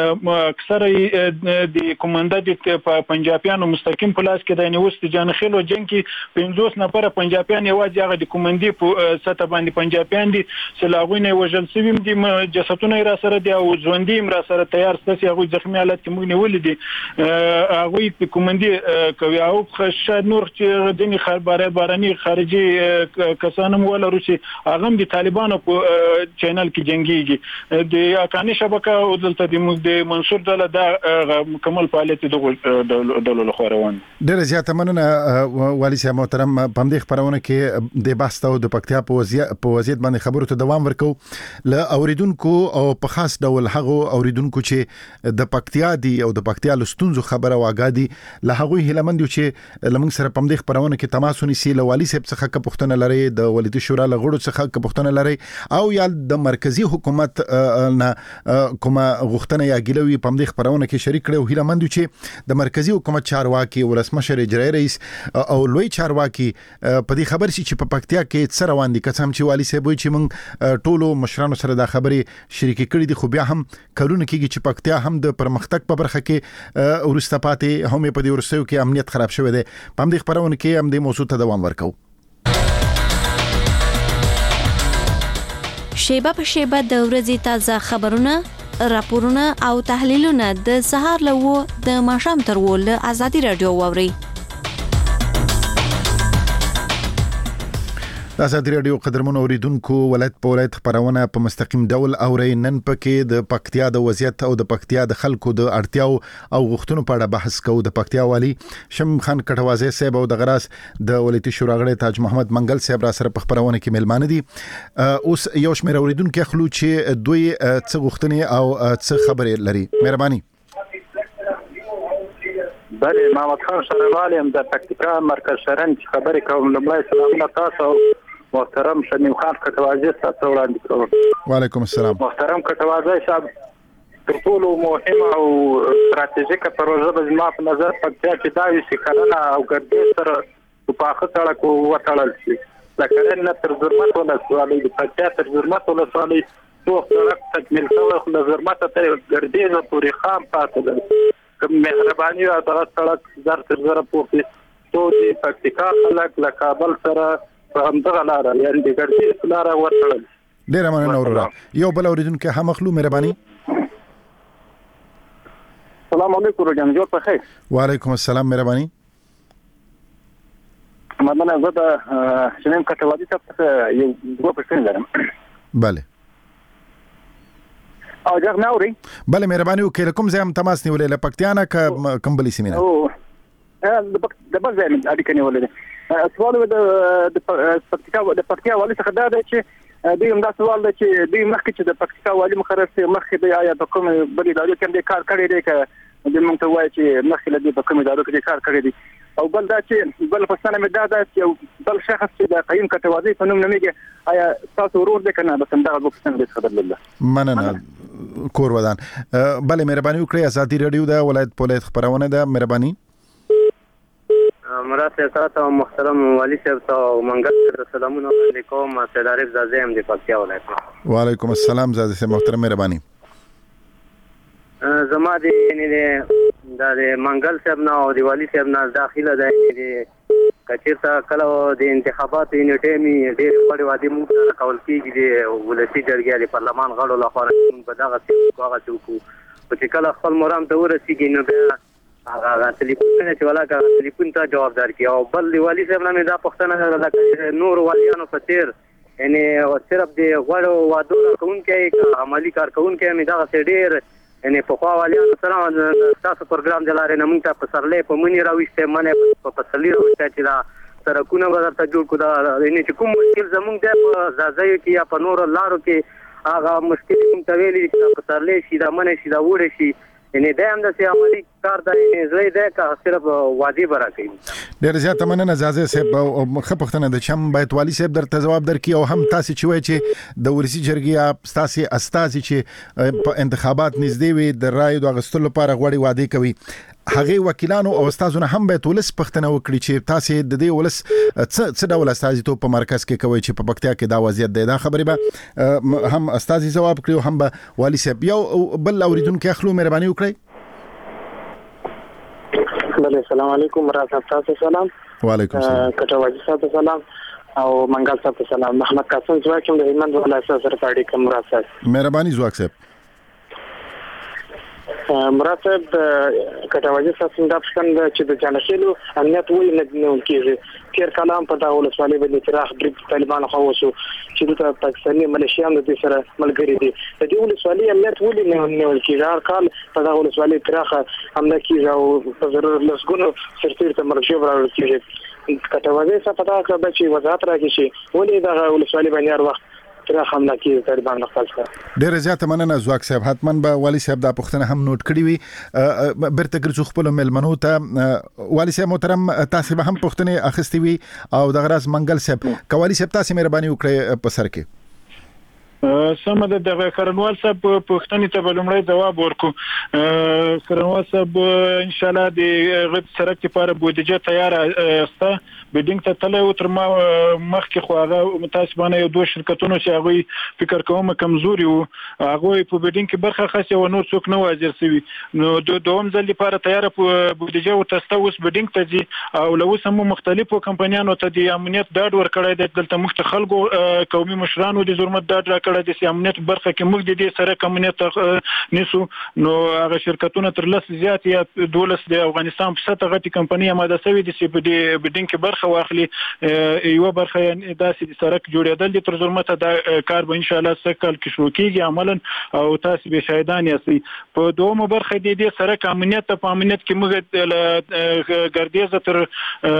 اکثره د کوماندا د پنجابیانو مستقیم په لاس کې د نیوست جانخیلو جنگ کې پنځوس نفر پنجابیان یوازې هغه د کومندي په سطح باندې پنجابیان دي چې لاغوی نه وژل شوی دي جسدونه را سره دي او ژوندۍ را سره تیار ستاسي هغه زخمي حالت موږ نیولې دي هغه په کومندي کوي او شاید نور چې د خبره باراني خارجي کسانم ولا روسي هغه د طالبانو په چینل کې جنگيږي د اکاني شبکه او دلته د منصور دله د مکمل فعالیت د دولت خو روان. ډېر زیات مننه والي صاحب محترم. په دې خبرونه کې د باسطو د پکتیا په وضعیت په وضعیت باندې خبرو ته دوام ورکو ل اوریدونکو او په خاص ډول هغه اوریدونکو چې د پکتیا دي او د پکتیا لستونزو خبره واګادي له هغه هلمند چې لمن سره پم دې خبرونه کې تماس ونیسي له والي صاحب څخه که پښتنه لري د ولایتي شورا لغړو څخه که پښتنه لري او یا د مرکزی حکومت نه کومه غوښتنه یا ګلوي پم دې خبرونه کې شریک کړي. هلمند چې د مرکزی حکومت چارواکي ولسمشر اجرایی رئیس او لوی چارواکي په دې خبر شي چې په پکتیا کې څه روان دي. قسم چې والي صاحب وي چې موږ ټولو مشرانو سره دا خبرې شریک کړي دي خو بیا هم کلونه کېږي چې پکتیا هم د پرمختګ په برخه کې ورسته پاتې هم په دې ورسېو کې امنیت خراب شوی دی. په دې خبرونه کې هم د موضوع ته دوام ورکو. شیبه په شیبه د ورځې تازه خبرونه راپورونه او تحلیلونه د سهار لوو د ماښام تر ول ازادي رادیو ووري. د ازادي رادیو قدرمنو اوریدونکو ولایت په ولایت خبرونه په مستقیم ډول اوري. نن پکې د پکتیا د وضعیت او د پکتیا د خلکو د اړتیاو او غوښتنو په اړه بحث کوو. د پکتیا والی شم خان کټوازی صاحب او د غراس د ولایتي شورا غړي تاج محمد منګل صاحب را سره په خبرونه کې ملمانه دي. اوس یو شمېر اوریدونکو خلک چې دوی څه غوښتنې او څه خبرې لري. مهرباني. بله محمد خان شروالی هم د پکتیکا مرکز شرن خبرې کوم. لومړی سلامونه تاسو محترم شمیم خان کټوازی تاسو وړاندې کوم. وعلیکم السلام. محترم کټوازی صاحب، تر ټولو مهمه او ستراتیژیکه پروژه به زما په نظر پکتیا کې دا وي چې کرنه او ګردیز سره په پاخه سړک وتړل شي. د کرنې تر زرمت ولسوالۍ د پکتیا تر زرمت ولسوالۍ څو سړک تکمیل شوی، خو د زرمت تر ګردیز پورې خام پاتې دی. کوم مهرباني او دغه سړک زر تر زره پورې څو د پکتیکا خلک له کابل سره په همدغه لاره یعنې د ګردیز لاره وتړل. ډېره مننه وروره. یو بل اورېدونکی هم اخلو. مهرباني. السلام علیکم ورجان جوړ په خیر. وعلیکم السلام. مهرباني. مننه. زه د شمیم کټوازی څخه یو دوه پوښتنې لرم. بله. او ځکه نه اوري. بله مهرباني وکړئ. کوم ځای هم تماس نیولې؟ له پکتیا نه که کوم بلې سیمې نه؟ او د بل ځای اړیکه نیولې ده. سوال د پکتیا د پکتیا والي څخه دا دی چې دوی همدا سوال دی چې دوی مخکې چې د پکتیا والي مقرر شي مخکې د آیا په کوم بلې ادارو کې هم کار کړی دی که دوی موږ ته وایي چې مخکې له دې په کوم ادارو کې کار کړی دی؟ او بل دا چې بل پوښتنه مې دا ده چې بل شخص چې د قیم کټوازی په نوم نومیږي آیا تاسو ورور دی که نه؟ بس همدغه دوه پوښتنې دي خبر لله. مننه کور ودان. بله مهرباني وکړئ. ازادي راډیو د ولایت په ولایت خپرونه ده. مهرباني. مراد صاحب ته محترم والی صاحب ته منګل سره سلامونه وړاندې کوم. سید عارف زاده هم د پکتیا ولایت. وعلیکم السلام زاده صاحب محترم. مهرباني. زما د د منګل صاحب نه او د والی صاحب نه داخله ده چې کچیرته کله د انتخاباتو یې ټیمي ډېر غوړې وعدې موږ کول کېږي د ولسي جرګې د پارلمان غړو لخوا موږ به دغه څه هغه څه وکړو. خو چې کله خپل مرام ته ورسېږي نو بیا هغه ټلیفون چې ولا کا ټلیفون ته جوابدار کی. او بل دی والی صاحب نه دا پښتنه ده نور والیانو په تیر یعنی صرف د غوړو وادو کوونکې عملی کارکونکې مې دا څه ډېر یعنی په خوا والیانو سره تاسو پروګرام د لارې نه موږ ته په سرلې په منی راوښته منه په پسلې راوښته چې دا سرکونه به درته جوړ کړو. دا یعنی چې کوم مشکل زموږ د په ځای کې یا په نور لارو کې هغه مشکل کوم ته ویلي چې په سرلې شي دا منه شي دا وړي شي یعنی دا هم د عملی کار دی زوی دی که صرف وادي برا کوي. ډېر زیات مننه زاده صاحب. ښه پوښتنه ده چې هم باید والي صاحب درته ځواب درکړي او هم تاسو چې وایي چې د ولسي جرګې تاسو استازي چې په انتخابات نږدې وي د رایو د اخیستلو لپاره غوړي وعده کوي هغه وکیلانو او استادانو هم باید ولس پښتنه وکړي چې تاسو د دې ولس څه څه ډول استازیتوب په مرکز کې کوي چې په پکتیا کې دا وضعیت دی. دا خبرې به هم استازي جواب کړي او هم به والي صاحب. یو بل اوریدونکو اخلو. مهرباني وکړئ. بله السلام علیکم. مراد صاحب تاسو سلام. وعلیکم السلام. کټوازی صاحب سلام او منګل صاحب سلام. محمد قاسم زواک هم د هلمند ولایت سره اړیکه. مراد صاحب مهرباني. زواک صاحب. مراد صاحب کټوازی صاحب څنګه پښتون چې د جانشینو امنیت ولې نه نیول کېږي؟ تیر کلام په دا ولسوالۍ باندې تراخ بریټ طالبانو خو وسو چې د پاکستاني ملیشیانو د سره ملګری دي. د دې ولسوالۍ امنیت ولې نه نیول کېږي؟ هر کال په دا ولسوالۍ تراخ حمله کېږي او په ضرور لسګونو سرتیر ته مرشي راوړل کېږي. کټوازی صاحب دا کړه چې وزارت راکړي چې ولې دا ولسوالۍ باندې هر وخت حمله کې طالبان خپل سره. ډېر زیات مننه زواک صاحب. حتماً به والی صاحب دا پوښتنه هم نوٹ کړی وي. برته ګرځو خپل ملمنو ته. والی صاحب محترم تاسو به هم پوښتنه اخیستې وي او د غراس منګل صاحب کوالی صاحب تاسو مهرباني وکړئ په سر کې. سم ده. د کرنوال صاحب پوښتنې ته بلمړی جواب ورکو. کرنوال صاحب ان شاء الله د غد سرک لپاره بودجه تیار استه بډینګ ته تله او تر ما مخکې خو هغه متاسفانه یو دوه شرکتونو چې هغه فکر کوم کمزوري وو هغه په بډینګ کې برخه خاصه او نور څوک نه واجر سوي نو د دوم ځل لپاره تیار بودجه او تاسو اوس بډینګ ته دي او له اوس هم مختلفو کمپنیانو ته د امنیت ډاډ ورکړی دی. دلته مخ خلکو قومي مشرانو د ضرورت ډاډ راکړی د امنیت برخه کې موږ د دې سره امنیت نیسو نو هغه شرکتونه تر لس زیات یا دولس د افغانستان په سطح غټي کمپنۍ ماده سوي دي چې په دې بډینګ کې برخه واخلي. یو برخه داسې سرک جوړېدل دي تر ضرورت دا کار به ان شاء الله سکل کې شروع کیږي عملاً او تاسو به شاهدان یاستئ. په دومره برخه د دې سرک امنیت په امنیت کې موږ ګردیزه تر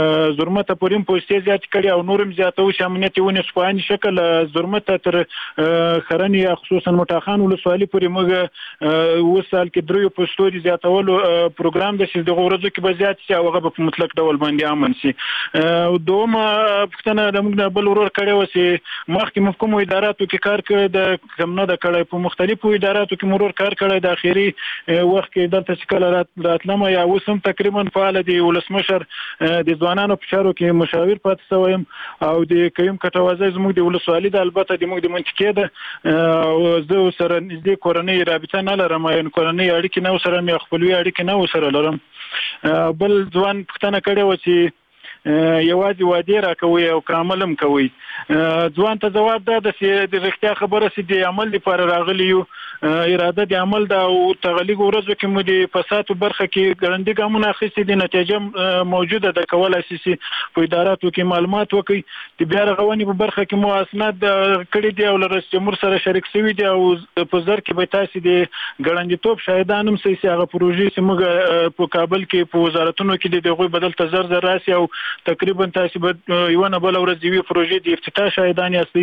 ضرورت پورې پوسټي زیات کړي او نورم زیاتو چې امنیت ونه سپاین شکل ضرورت تر خرنی خصوصا مټاخان ولسوالي پورې موږ وسال کې دریو پوسټوري زیاتولو پروګرام د شې د غورځو کې به زیات شي او هغه په مطلق ډول باندې امن شي. دومره پښتنه د موږ بل ورور کړي وسی مخکې محکوم اداراتو کې کار کړی د کمنه د کړي په مختلفو اداراتو کې مرور کار کړی د اخیری وخت کې دلته شکل راتلمه یا وسم تقریبا فعال دي ولسمشر د ځوانانو په چارو کې مشاور پاتې شوم او د قیم کټوازه زموږ د ولسوالۍ د البته د موږ د منطقې ده او زه سره نږدې کورنۍ رابطه نه لرم یا کورنۍ اړیکې نه سره مې خپلوي اړیکې نه سره لرم. بل ځوان پښتنه کړي و چې یوازې وادي را کوي او کاملم کوي. ځوان ته جواب ده د رښتیا خبره سي د عمل لپاره راغلی یو اراده د عمل دا او تغلیق ورځو کې مو د فساد برخه کې ګړندې ګامونه اخیستي دي نتیجه موجوده ده کولای شي په اداراتو کې معلومات وکړي د بیا رغونې په برخه کې مو اسناد کړي دي او رئیس جمهور سره شریک شوي دي او په زر کې به تاسو د ګړندې توپ شاهدان هم سي هغه پروژې چې موږ په کابل کې په وزارتونو کې د دغه بدل تزر زر راسي او تقریبا تاسو به یو نه بل ورځ دی پروژې د افتتاح شاهدان یاستئ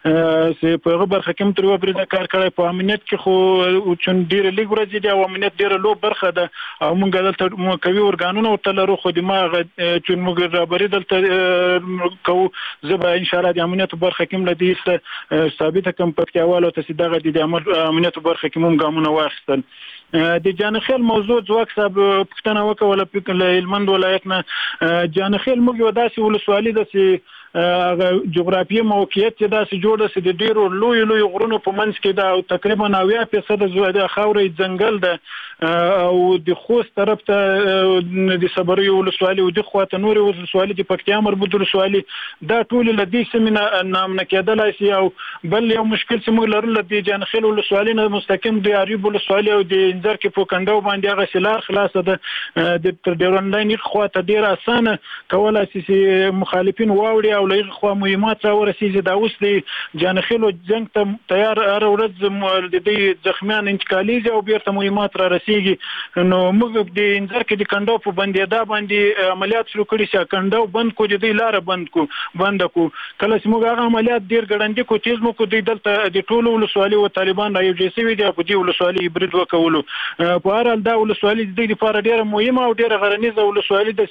چې په هغه برخه کې تر وبره کار کړی په امنیت کې خو چون ډیر لږ ورځې دی او امنیت ډیر لو برخه ده او موږ دلته مو کوي ورګانونه او تل رو خو دماغ چون موږ رابرې دلته کو زبا ان شاء الله د امنیت برخه کې ملدي ثابته کم پکتیاوالو ته دغه د امنیت برخه کې موږ ګامونه واخیستل. د جانخیل موضوع ځواک صاحب پښتنه وکوله په هلمند ولایت نه جانخیل موږ یو داسې ولسوالي ده چې هغه جغرافیه موقعیت چې داسې جوړه سي د ډیرو لوی لوی غرونو په منځ کې دا تقریبا نوي فیصد د خاورې ځنګل ده او د خوست طرف ته د صبري ولسوالي او د خواته نور ولسوالي د پکتیا مربوط ولسوالي دا ټول لدی سیمه نام نه کېدلای شي او بل یو مشکل چې موږ لرل د جانخیل ولسوالي نه مستقیم د اریوب ولسوالي او د انځر کې په کندو باندې هغه سلار خلاص ده د تر ډیرون لاین خواته ډیر اسانه کولای شي مخالفین واوړي او لږ خو مهمات را ورسیږي دا اوس د جانخیلو جنگ ته تیار هر ورځ د دې زخمیان انتقالیږي او بیرته مهمات را رسیږي نو موږ د انځر کې د کندو په باندې دا باندې عملیات شروع کړي چې کندو بند کو د دې لار بند کو بند کو کله چې موږ هغه عملیات ډیر ګړندې کو تیز مو کو د دلته د ټولو ولسوالۍ او طالبان رايو جې سي وي د په دې ولسوالۍ برید وکولو په هر حال دا ولسوالۍ د دې لپاره ډیره مهمه او ډیره غرنیزه ولسوالۍ ده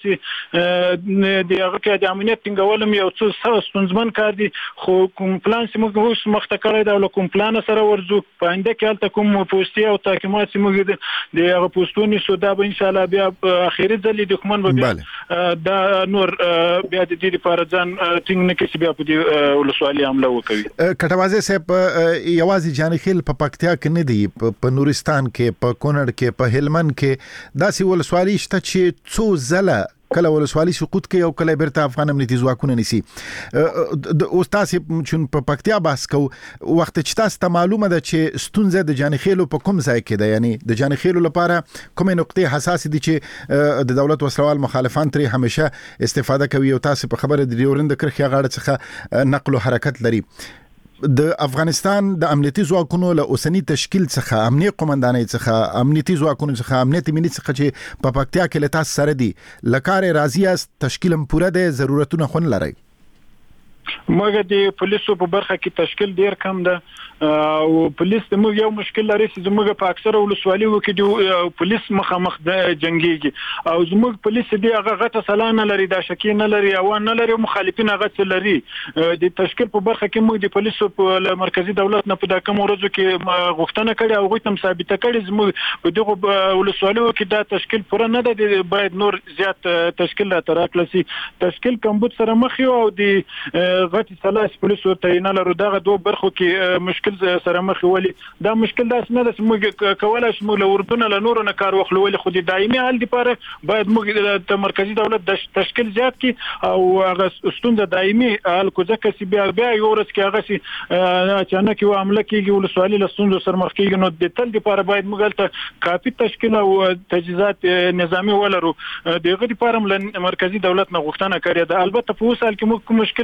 چې د هغه کې د امنیت ټینګولم یو څه سره ستونزمن کار دي خو کوم پلان چې موږ اوس مخته کړی دا له کوم پلان سره ورځو په آینده کې هلته کوم پوسټي او تحکیمات چې موږ د هغه پوسټونی سودا به ان شاء الله بیا اخیری ځلې د کومن به دا نور بیا د دې لپاره ځان ټینګ نه کې بیا په دې ولسوالۍ عمله وکوي. کټوازه صاحب یوازې جانخیل په پکتیا کې نه دی په نورستان کې په کونړ کې په هلمند کې داسې ولسوالۍ شته چې څو ځله کله ولسوالي سقوط کوي او کله بیرته افغان امنیتي ځواکونه نیسي. اوس تاسو چون په پکتیا بحث کو وخت چې تاسو ته معلومه ده چې ستونزه د جانخیلو په کوم ځای کې ده یعنی د جانخیلو لپاره کومه نقطه حساس دي چې د دولت وسلوال مخالفان ترې همیشه استفاده کوي او تاسو په خبره د ډیورند کرخي غاړه څخه نقل او حرکت لري. د افغانستان د امنیتي ځواکونو له اوسنی تشکیل څخه امنیتي قومندانۍ څخه امنیتي ځواکونو څخه امنیتي ملي څخه چې په پکتیا کې لته سره دي لکار راضی است تشکیلم پوره ده ضرورتونه خون لري. موږ د پولیسو په برخه کې تشکیل ډیر کم ده او پولیس د موږ یو مشکل لري چې موږ په اکثره ولسوالۍ کې پولیس مخامخ د جنگيږي او زموږ پولیس دی هغه غټه سلانه لري دا شکی نه لري او نه لري مخالفین هغه څه لري د تشکیل په برخه کې موږ د پولیسو په مرکزی دولت نه په دا کوم ورځو کې غوښتنه کړې او غوښتم ثابته کړې زموږ په دغه ولسوالۍ کې دا تشکیل پوره نه ده باید نور زیات تشکیل لا تراکلسي تشکیل کمبود سره مخ یو او د غټي سلاس پولیسو ته نه لرو دغه دوه برخو کې مشکل سره مخ ولي دا مشکل داس نه د موږ کولای شو له اردن له نور نه کار وخلو ولي خو د دایمي حل لپاره باید موږ د مرکزی دولت د تشکیل زیات کی او هغه ستونزه دایمي حل کو ځکه چې بیا بیا یو ورځ کې هغه سي اچانک یو عمله کیږي ولسوالۍ له ستونزو سره مخ کیږي نو د تل لپاره باید موږ ته کافي تشکیل او تجهیزات نظامی ولرو دغه لپاره مرکزی دولت نه غوښتنه کړې ده البته په وسال کې موږ مشکل نه لرو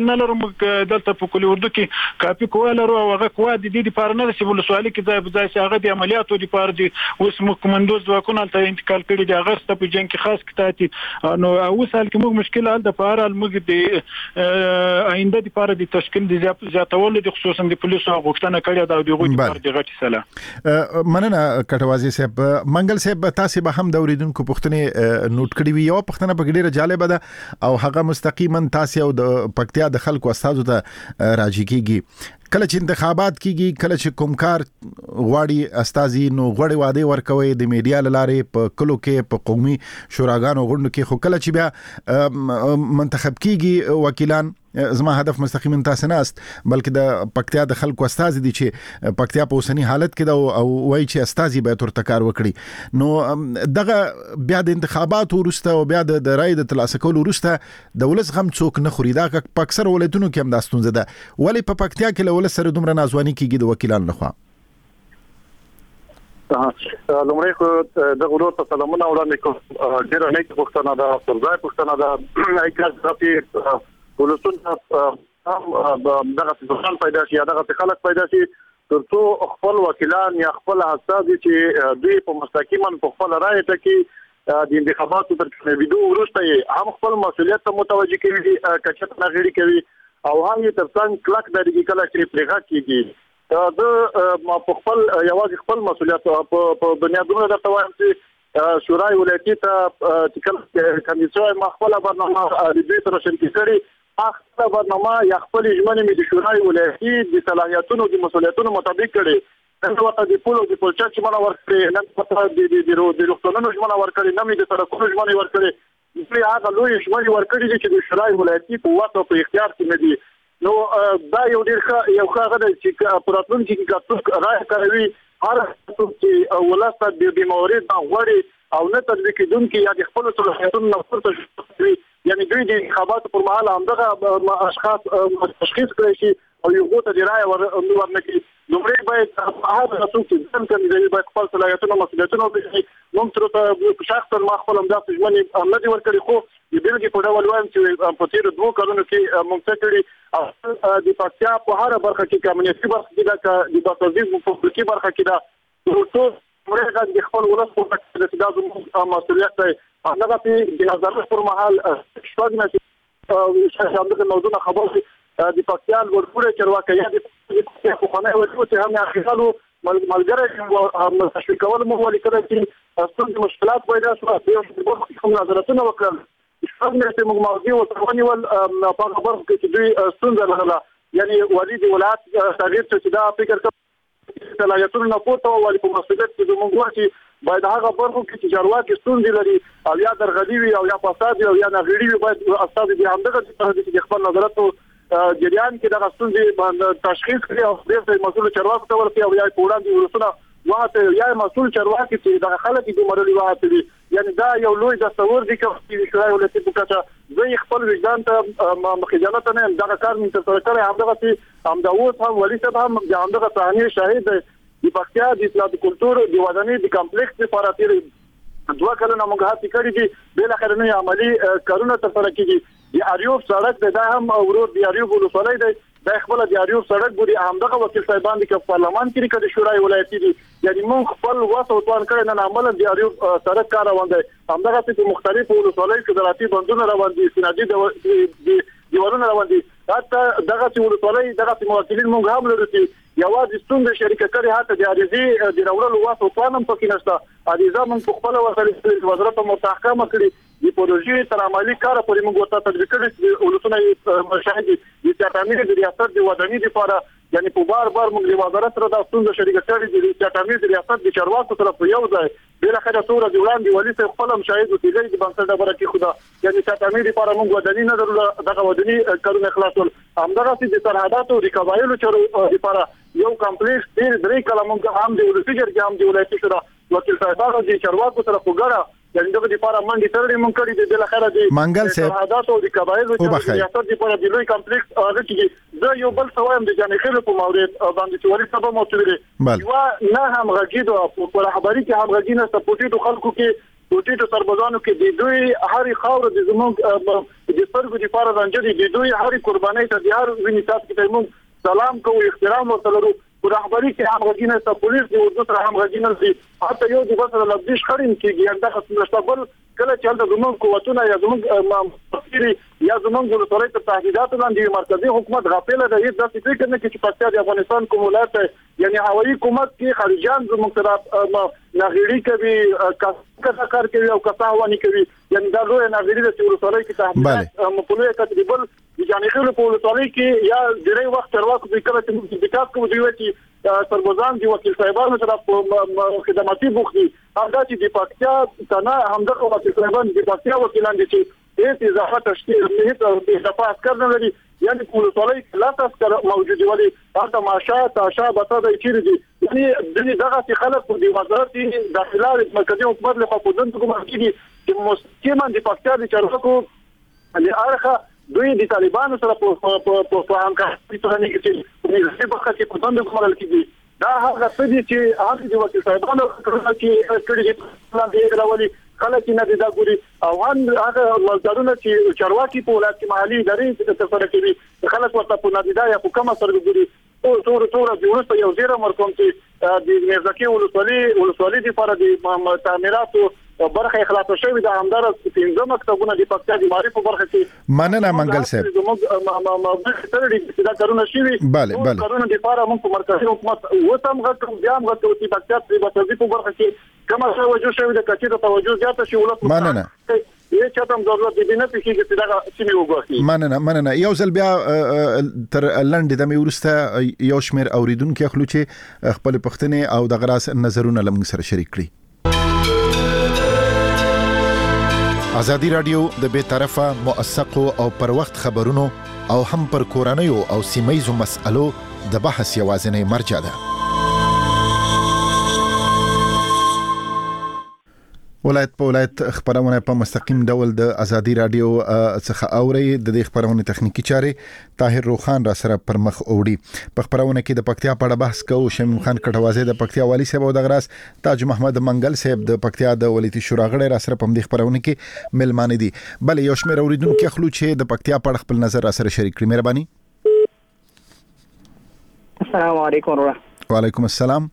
موږ دلته په کلی اردو کې کافي قوا لرو او هغه قوا د دې لپاره نه چې ولسوالۍ کې ځای په ځای چې هغه د عملیاتو لپاره دي اوس موږ کمانډوز ځواکونه ته انتقال کړي دي هغه ست په جنگ کې خاص کتاتي نو اوس حال کې موږ مشکل حل د لپاره موږ د آینده لپاره د تشکیل د زیاتول د خصوصا د پولیسو غوښتنه کړې ده او د غوښتنې لپاره د غټي سلا مننه کټوازی صاحب منګل صاحب تاسو به هم د اوریدونکو پوښتنه نوٹ کړی وي یو پوښتنه په ډیره جالب ده او هغه مستقیما تاسو او د پکتیا د خلکو استادو ته راځي کیږي کله چې انتخابات کیږي کله چې کومکار غواړي استازي نو غوړي واده ورکوي د میډیا لاره په کلو کې په قومي شوراګانو غونډو کې خو کله چې بیا منتخب کیږي وکیلان زما هدف مستقیما تاسو نه است بلکې د پکتیا د خلکو استازي دي چې پکتیا په اوسنی حالت کې دا او وایي چې استازي به تر تکار وکړي نو دغه بیا د انتخابات ورسته او بیا د رای د ترلاسه کولو ورسته د ولس غم څوک نه خوري دا په اکثر ولایتونو کې هم دا ستونزه ده ولی په پکتیا کې له ولس سره دومره نازواني کیږي د وکیلانو لخوا لومړی خو د غوړو ته سلامونه وړاندې کوم ډیر نه پوښتنه ده پرځای پوښتنه ده ایکاز د ولسونه هم دغه ځوان پیدا شي دغه خلک پیدا شي ترڅو خپل وکیلان یا خپل استازي چې دوی په مستقیما په خپل رائے ته کې د انتخاباتو تر ویډیو ورسته هم خپل مسولیت ته متوجي کوي کچته نغړي کوي او هم یې ترڅنګ کلک درګي کله چې پرېغه کیږي د په خپل یوازې خپل مسولیت په بنیادونو درته وایم چې شورای ولایتي ته چې کله کمیسیون مخبله برنامه د دوی سره شریک کړي اخته برنامه یا خپل ژمنې مې د شورای ولایتي د صلاحیتونو د مسولیتونو مطابق کړي نن وخت د پولو د پولچا چې مونږ ورکړي نن پته د د د روغتونونو ژمنه ورکړي نه مې د سړکونو ژمنه ورکړي دوی هغه لوی ژمنه ورکړي چې د شورای ولایتي په واسطه په اختیار کې نه دي نو دا یو ډیر ښه یو ښه غږ چې پراتون چې کاتو راي کوي هر څه چې ولاسته د بیمارۍ د غوړي او نه تطبیق کیدونکو یا د خپل صلاحیتونو نه پورته شي یعنی دوی د انتخاباتو پر مهال همدغه اشخاص تشخیص کړی شي او یو ته د رائے ورنکړي لومړی باید هغه څوک چې ځان کوي باید خپل صلاحیتونو مسؤلیتونو وپېژني موږ تر ته شخصا ما خپل همداسې ژمنې نه دي ورکړي خو د بیلګې په ډول وایم چې په تېرو دوو کلونو کې موږ څه کړي او د پکتیا په هره برخه کې کمیونټي برخه کې دا د باسوزي په پولیټیکي برخه کې دا ټول مرګ د خپل ولس په تکلیف د دازو مسؤلیت دی هغه په د نظر پر مهال شپږ نه چې همدغه موضوع خبر د پاکستان ورپورې چرواکي د په خانه ورته چې هم اخیرالو ملګری هم تشویق کول مو ولې کړی چې اصل مشکلات پیدا شو په کوم نظراتونه وکړل شپږ نه چې موږ موضوع وترونی ول په خبر کې چې دوی ستونزه لرله یعنی ولید ولایت تغییر چې دا فکر کوي صلاحیتونو نه پورته او په مسؤلیت کې موږ وایي باید هغه برخو کې چې چارواکي ستونزې لري او یا درغلي وي او یا فساد او یا نغړي وي باید استاد دې همدغه چې خپل نظراتو جریان کې د ستونزې باندې تشخیص کړي او د مسؤل چارواکو ته ورته او یا وړاندې ورسونه واته یا مسؤل چارواکي چې د خلک د مرلي واته دي یعنی دا یو لوی د تصور دي چې شورای ولایتي په کچه زه خپل وجدان ته مخجلت نه دغه کار من تر سره کړی همدغه چې همداوس هم ولي صاحب هم همدغه صحنه شاهد د پکتیا د اسلامي کلچر د ودانۍ د کمپلیکس لپاره تیر دوه کلونه موږ هڅه کړې دي بل اخر نه عملی کارونه تر سره کیږي د اریوب سړک د هم ورور د اریوب ولسوالۍ دی د خپل د اریوب سړک بوري همدغه وکیل صاحبان د پارلمان کې کړي شورای ولایتي دي یعنی موږ خپل واسو توان کړی نه عمل د اریوب سړک کار روان دی همدغه په مختلفو ولسوالۍ کې دراتي بندونه روان دي سنادي د دیوالونه روان دي حتی دغه ولسوالۍ دغه موکلین موږ هم لرو چې یوازې ستونزې شریک کړي حتی د اړیزي د راوړلو واسو توان هم پکې نشته اړیزه موږ خپل وسایل وزارت متحکمه کړي د پروژې تر عملی کار پورې موږ ورته تطبیق کړی ولسونه مشاهدي د تعمیر د ریاست د ودانۍ لپاره یعنی په بار بار موږ د وزارت سره د ستونزې شریک کړي د تعمیر د ریاست د چارواکو سره په یو ځای بل خدای سره د وړاندې ولې څخه خپل مشاهده کیږي د بنسټ ډبره کې خدا یعنی تعمیر لپاره موږ ودانۍ نه درلوده دغه ودانۍ کارونه خلاصول همدغه چې د سرحداتو د قبایلو چارو لپاره یو کمپلیکس ډیر درې کله موږ هم د ولسی جرګې هم د ولایتي سره وکیل صاحبانو د چارواکو سره وګړه یعنی دغه لپاره منډي ترې مونږ کړی د بل خیره دي منګل صاحب شهادت او د قبایلو چې ریاست لپاره د لوی کمپلیکس هغه چې زه یو بل سوایم د جانې خیر په مورید باندې چې ولې سبا موجوده یو نه هم غږیدو په خبري کې هم غږینه سپورټي خلکو کې پوټیټو سربازانو کې د دوی هر خاور د زموږ د سترګو لپاره رانجدي د دوی هر قرباني ته د هر ویني تاسو کې موږ سلام کوو احترام ورته لرو ورهبري کې هم غوښنه ته پولیس دی او سره هم غوښنه دي حتی یو د بسره لږ خړین کېږي انده خپل کله چې د زمون قوتونه یا زمون مفکری یا زمون ګورتوري ته تهدیدات لاندې مرکزی حکومت غافل ده هیڅ د فکر نه کې چې پاتې د افغانستان کوم ولایت یعنی هوایي حکومت کې خارجيان زمون طرف ناغيري کوي کسا کار کوي او کسا ونی کوي یعنی دا لوی ناغيري د ګورتوري کې تهدیدات مپلوي تقریبا ځانې خلک په ګورتوري کې یا ډېری وخت تر وخت د کله چې د کاپ کوي چې سربازان دی وکیل صاحبانو سره خدماتي بوختي هغه چې د پکتیا تنه همدغه وکیل صاحبان د پکتیا وکیلان دي چې هیڅ اضافه تشکیل هیڅ اضافه عسكر نه لري یعنی کول ټولې لا عسكر موجود ولي هغه ماشا تاشا بتا د چیرې دي یعنی دغه خلک په دې وزارت داخله مرکزی حکومت له خوا د حکومت کې چې مستقیما د پکتیا د چارواکو د اړخه دوی د طالبانو سره په په په همکارۍ سره نه کېږي چې په خاطر کې کوم د کومل کې دا هغه څه دي چې هغه د وکیل صاحبانو کې کړي دي پلان دی راولي خلک نه دي دا ګوري او هغه مزدورونه چې چارواکي په ولایت کې محلي ادارې ته سره کوي خلک ورته په نادیدا یا په کومه سره ګوري او ټول ټول د ورسته یو ډیر مرکم چې د مرزکی ولسوالي ولسوالي د لپاره د تعمیراتو برخه اخلاص شوی د همدار پنځه مکتبونه د پکتیا د معرفت په برخه کې مننه منګل صاحب ما ما د دا کارونه شوی bale bale کارونه د لپاره موږ په مرکزی حکومت وسم غوښتم بیا هم غوښتم چې پکتیا په برخه کې کومه توجه شوی د کچې ته توجه زیاته شي ولس مننه یې چاته ضرورت دي نه پېږي چې دا سیمه وګورئ مننه مننه یو ځل بیا تر لنډ د مې ورسته یو شمیر اوریدونکو خلک چې خپل پښتنې او د غراس نظرونه لمغ سره شریک کړي ازادي رادیو د بے طرفه موثقو او پر وخت خبرونو او هم پر کورنیو او سیمایزو مسألو د بحث یوازینی مرجع ده ولایت په ولایت خبرونه په مستقیم ډول د ازادي رادیو څخه اوري د دې خبرونه تخنیکی چارې طاهر روخان را سره پر مخ اوړي په خبرونه کې د پکتیا په اړه بحث کوو شمیم خان کټوازی د پکتیا والی صاحب او د غراس تاج محمد منګل صاحب د پکتیا د ولیتي شورا غړي را سره په دې خبرونه کې ملمان دي بل یو شمیر اوریدونکو خلک چې د پکتیا په اړه خپل نظر را سره شریک کړي مهرباني السلام علیکم وعلیکم السلام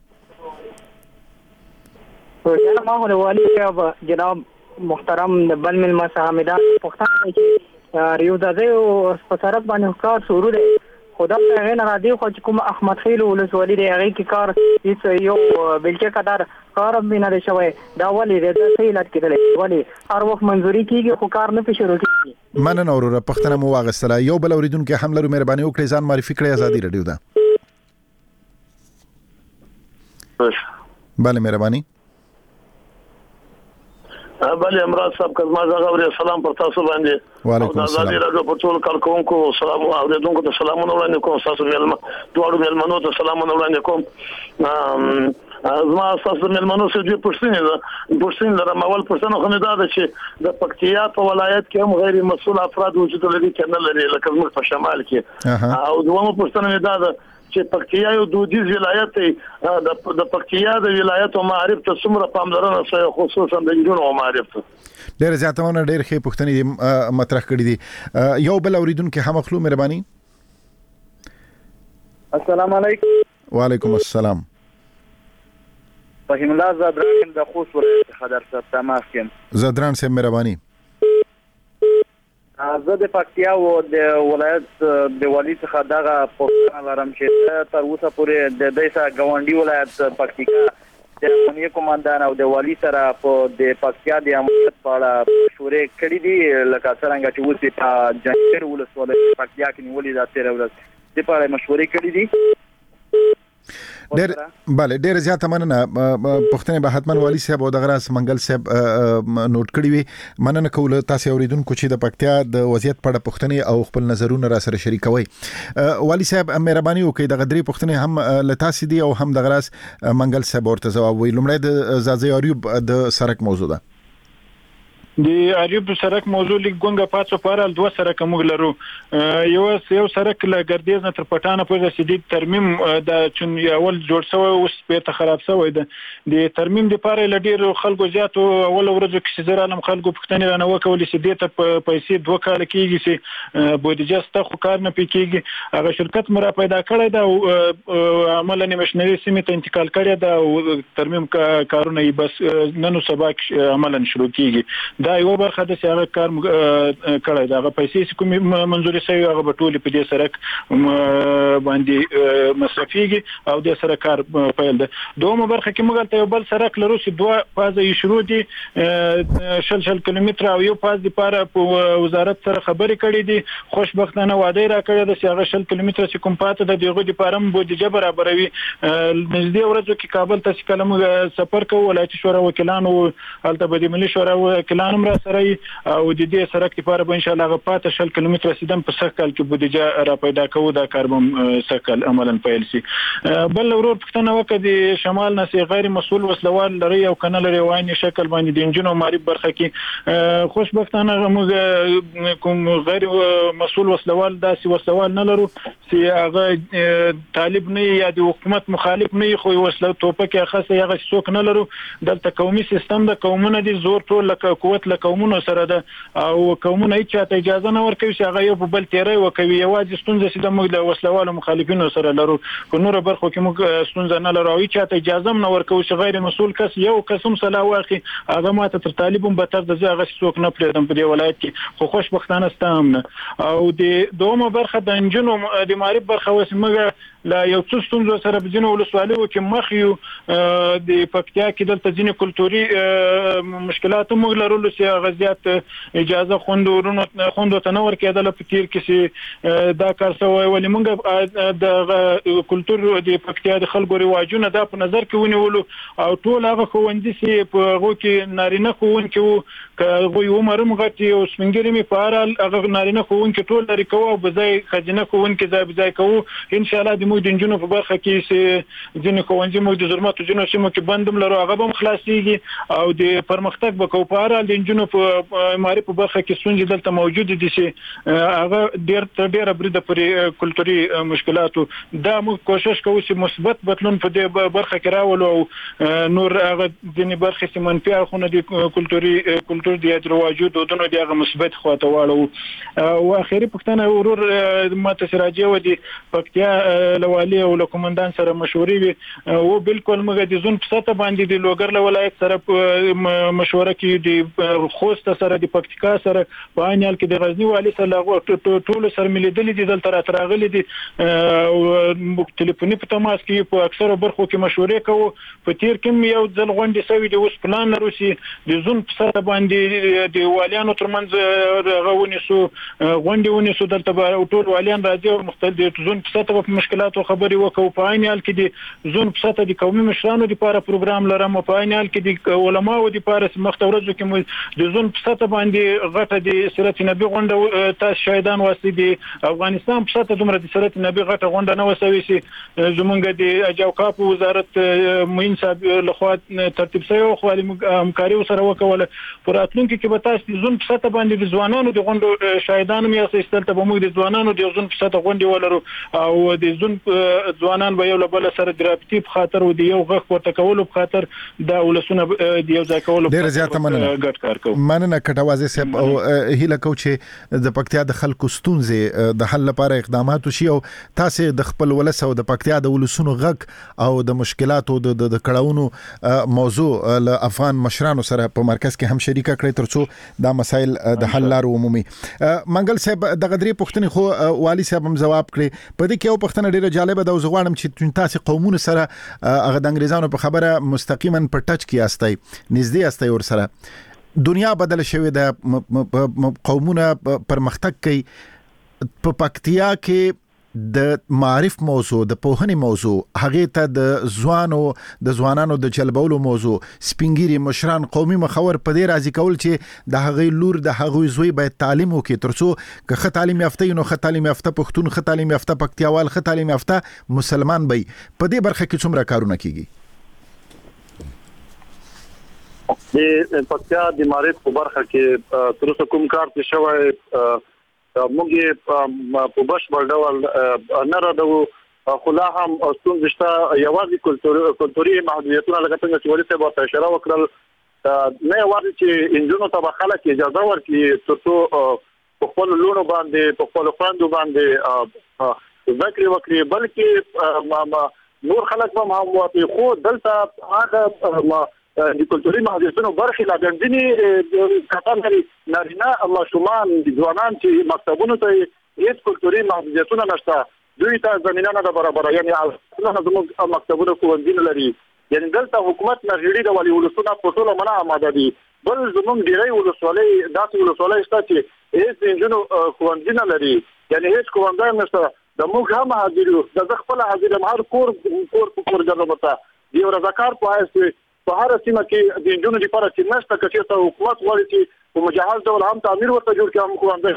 تو جناب ماحول والی صاحب جناب محترم بل مل مسامیدان پښتانه چې ریوزازي او سپارت باندې کار شروع دي خدا ته نه را دي خو کوم احمد خیل ولسوالي دی هغه کې کار هیڅ یو بلکې قدر کار بنا دي شوی دا ولې د سیلات کېدل ولی هر وخت منځوري کیږي خو کار نه شروع کیږي مننه اوره پښتنه مو واغستله یو بل اوریدونکو هم لرو مهرباني وکړئ ځان معرفي کړئ ازادي رادیو ده بله مهرباني بله امراض صاحب کزما زغوري سلام پر تاسو باندې وعلیکم السلام ازادي رادیو په ټول کارکونکو سلام اوریدونکو ته سلامونه وړاندې کوم تاسو مېلمه دوړو مېلمنو ته سلامونه وړاندې کوم زما تاسو مېلمنو سره دې پښتنې ده پښتنې لرم اول پښتنه خو نه ده چې د پکتیا په ولایت کې هم غیر مسؤل افراد وجود لري کنه لري لکه زموږ په شمال کې او دومره پښتنه ده چې پکتیا یو دودیز ولایت دی د پکتیا د ولایت او معارف ته څومره پاملرنه شوی خصوصا د جنونو او معارف ته ډېر زیاتونه ډېر ښه پوښتنې مطرح کړې دي یو بل اوریدونکو هم خپل مهرباني السلام علیکم وعلیکم السلام فهم الله زادران د خوست ولایت خدر صاحب تماس کوم زادران صاحب مهرباني زه د پکتیا او د ولایت د والی څخه دغه پوښتنه لرم چې تر اوسه پورې د دیسا ګاونډي ولایت پکتیکا د امنیت کمانډان او د والی سره په د پکتیا د امنیت په اړه مشورې کړې دي لکه څنګه چې اوس په جنګر ولسوالۍ پکتیا کې نیولې ده تیر ورځ د په اړه مشورې کړې دي ډېر bale ډېر زیات مننه پښتنې به حتمن والی صاحب او د غراس منګل صاحب نوٹ کړی وي مننه کوله تاسو اوریدونکو چې د پکتیا د وضعیت په اړه پښتنې او خپل نظرونه را سره شریکوي والی صاحب مهرباني وکړئ د غدري پښتنې هم لتاسي دي او هم د غراس منګل صاحب ورته جواب وی لمړی د زازي اریوب د سرک موضوع ده د اریوب سرک موضوع لیک ګونګه پاتو پارال دوه سرک موږ لرو یو یو سرک له ګردیز نه تر پټانه پورې رسیدي ترمیم د چون اول جوړ شوی اوس په ته خراب شوی دی د ترمیم لپاره لډیر خلکو زیاتو اول ورځو کې زر عالم خلکو پښتني رانه وکولې چې د ته پیسې دوه کال کېږي چې بودیجه ستخو کار نه پکېږي هغه شرکت مرا پیدا کړی دا او عملاً مشنري سیمه ته انتقال کړی دا او ترمیم کارونه بس نن سبا عملاً شروع کیږي دا یو برخه د هغه کار کړی دا هغه پیسې کوم منځوري شوی هغه په ټولي په دې سرک باندې مصرفيږي او د سره کار پیل ده دومره برخه کې موږ ته یو بل سرک لرو چې دوه فازه شروع دي شل شل کیلومتر او یو فاز لپاره په وزارت سره خبرې کړې دي خوشبختانه وعده را کړې ده چې هغه شل کیلومتر چې کوم پاته د دغه لپاره بودیجه برابروي نږدې ورځو کې کابل ته چې کلم سفر کوو ولایتي شورا وکیلانو البته د ملي شورا وکیلانو را سره او د دې سرک لپاره به ان شاء الله غپاته شل کیلومتر رسیدم په سخت کال کې بودیجه را پیدا کوو دا کار به سکل عملاً پیل شي بل ورور پښتنه وکړي د شمال نه غیر مسؤل وسلوال لري او کنه لري وایي شکل باندې د انجنونو معرفت برخه کې خوشبختانه موږ کوم غیر مسؤل وسلوال داسې وسلوال نه لرو چې هغه طالب نه یا د حکومت مخالف نه خو وسله توپک خاصه هغه څوک نه لرو دلته قومي سیستم د قومونو د زور ټول لکه قوت له قومونو سره ده او قومونه هیڅ ته اجازه نه ورکوي چې هغه یو بل تیری وکوي یوازې ستونزه چې د موږ د وسلوالو مخالفینو سره لرو په نور برخو کې موږ ستونزه نه لرو هیڅ ته اجازه نه ورکوي چې غیر مسؤل کس یو قسم صلاح واخی هغه ماته تر طالبون به تر د هغه څوک نه پریدم په دې ولایت کې خو خوشبختانه ستامنه او د دومره برخه د انجنونو د معرفت برخه وسمګه لا یو څه ستونزو سره بجنو ولسوالیو کې مخ یو د پکتیا کې دلته ځینې کلتوري مشکلات موږ لرلو چې غزيات اجازه خوندورونو خوندو تنور کېدل په تیر کې چې دا کار سوی ولې موږ د کلتور د پکتیا د خلکو رواجونه دا په نظر کې ونیولو او ټول هغه خوندې چې په هغه کې نارینه خوونکي وو که یو مرم غټي او سپنګری می پارال هغه نارینه خوونکي ټول لري کوو بځای خجنه خوونکي ځای بځای کوو ان شاء الله موږ د انجنونو په برخه کې چې ځینې کوونځي موږ د ضرورت جنو سیمو کې بندم لرو هغه هم خلاصيږي او د پرمختګ به کوپاره د انجنونو په معرفت په برخه کې څنګه دلته موجود دي چې هغه ډېر ډېر برید پر کلتوري مشکلاتو دا موږ کوشش کوو چې مثبت بدلون په دې برخه کې راولو او نور هغه ځینې برخه چې منفي اخونه د کلتوري کلتور د رواجو دودونو د هغه مثبت خواته واړو او اخیری پښتنه ورور ماته سراجي و دي پکتیا لوالي او لکومندان سره مشورې وي او بالکل موږ د زون په ساته باندې د لوګر ولایت سره مشوره کې د خوست سره د پکتیکا سره په عینال کې د غزنی والی سره ټول سره ملیدل دي دلته راتراغلي دي او ټلیفوني په تماس کې په اکثره برخو کې مشورې کوو په تیر کې یو ځل غونډه سوي د اوس پلان لرو چې د زون په ساته باندې د والیانو ترمنځ غوونی سو غونډه ونی سو دلته ټول والیان راځي او مختلف زون په ساته په مشکلاتو خبري وکاو په عینال کې دي زون په ساته د قومي مشرانو لپاره پروګرام لرم په عینال کې د علماو لپاره مختورزو کې د زون په ساته باندې غټه د سیرت نبی غونډه تاسو شاهدان واسي دي افغانستان په ساته دومره د سیرت نبی غټه غونډه نه وسوي چې زمونږ د اجاوکا په وزارت موین صاحب لخوا ترتیب شوی خو همکاري سره وکوله پراتلونکو کې به تاسو زون په ساته باندې د ځوانانو د غونډو شاهدان مې اساس ته به موږ د ځوانانو د زون په ساته غونډه ولرو او د زون ځوانان به یو له بل سره درابطي په خاطر او د یو غږ ورته کولو په خاطر د ولسونه د یو ځای کولو ډیر زیاته مننه ګټ کار کوو مننه کټوازه صاحب او هیله کو چې د پکتیا د خلکو ستونزې د حل لپاره اقدامات وشي او تاسو د خپل ولس او د پکتیا د ولسونو غږ او د مشکلاتو د د کړهونو موضوع له افغان مشرانو سره په مرکز کې هم شریکه کړئ ترڅو دا مسایل د حل لارو عمومي منګل صاحب د غدري پښتني خو والی صاحب هم جواب کړي په دې کې یو پښتنه ډیره جالبه ده او زغوانم چې تاسو قومونو سره هغه د انګريزانو په خبره مستقیما په ټچ کې استای نږدې استای ور سره دنیا بدل شوې ده قومونه پرمختګ کوي په پکتیا کې د معرف موضوع د پوهنې موضوع هغه ته د ځوانو د ځوانانو د چلبولو موضوع سپینګيري مشران قومي مخور په دې راضي کول چې د هغه لور د هغه زوی به تعلیم وکړي ترڅو که خه تعلیم یافته نو خه تعلیم یافته پښتون خه تعلیم یافته پکتیاوال خه تعلیم یافته مسلمان به په دې برخه کې څومره کارونه کیږي د پکتیا د معرف په برخه کې تر اوسه کوم کار چې شوی موږ په بشپړ ډول نه راډو خو لا هم ستونزې شته یوازې کلتوري محدودیتونه لکه څنګه چې ولې صاحب ته اشاره وکړل نه یوازې چې انجونو ته به خلک اجازه ورکړي تر څو په خپل لونو باندې په خپل خویندو باندې ذکر وکړي بلکې نور خلک هم هم واپی خو دلته هغه د کلتوري محدودیتونو برخې لا ګڼځني کتان لري نارینه ماشومان ځوانان چې مکتبونو ته هیڅ کلتوري محدودیتونه نشته دوی ته زمينه نه برابر یعنی اصلا زموږ مکتبونو ښوونځي لري یعنی دلته حکومت نغړي د ولي ولسونه په ټول منع آماده دي بل زموږ ډیری ولسوالۍ داسې ولسوالۍ شته چې هیڅ انجونو ښوونځي نه لري یعنی هیڅ ښوونځی نشته د موږ هم حاضر یو د خپل حاضر مهار کور کور کور ګرځوته دی ورزکار په هیڅ په هر سیمه کې د انجونو لپاره چې نشته چې حکومت غواړي چې په مجهز ډول هم تعمیر ورته جوړ کړي هم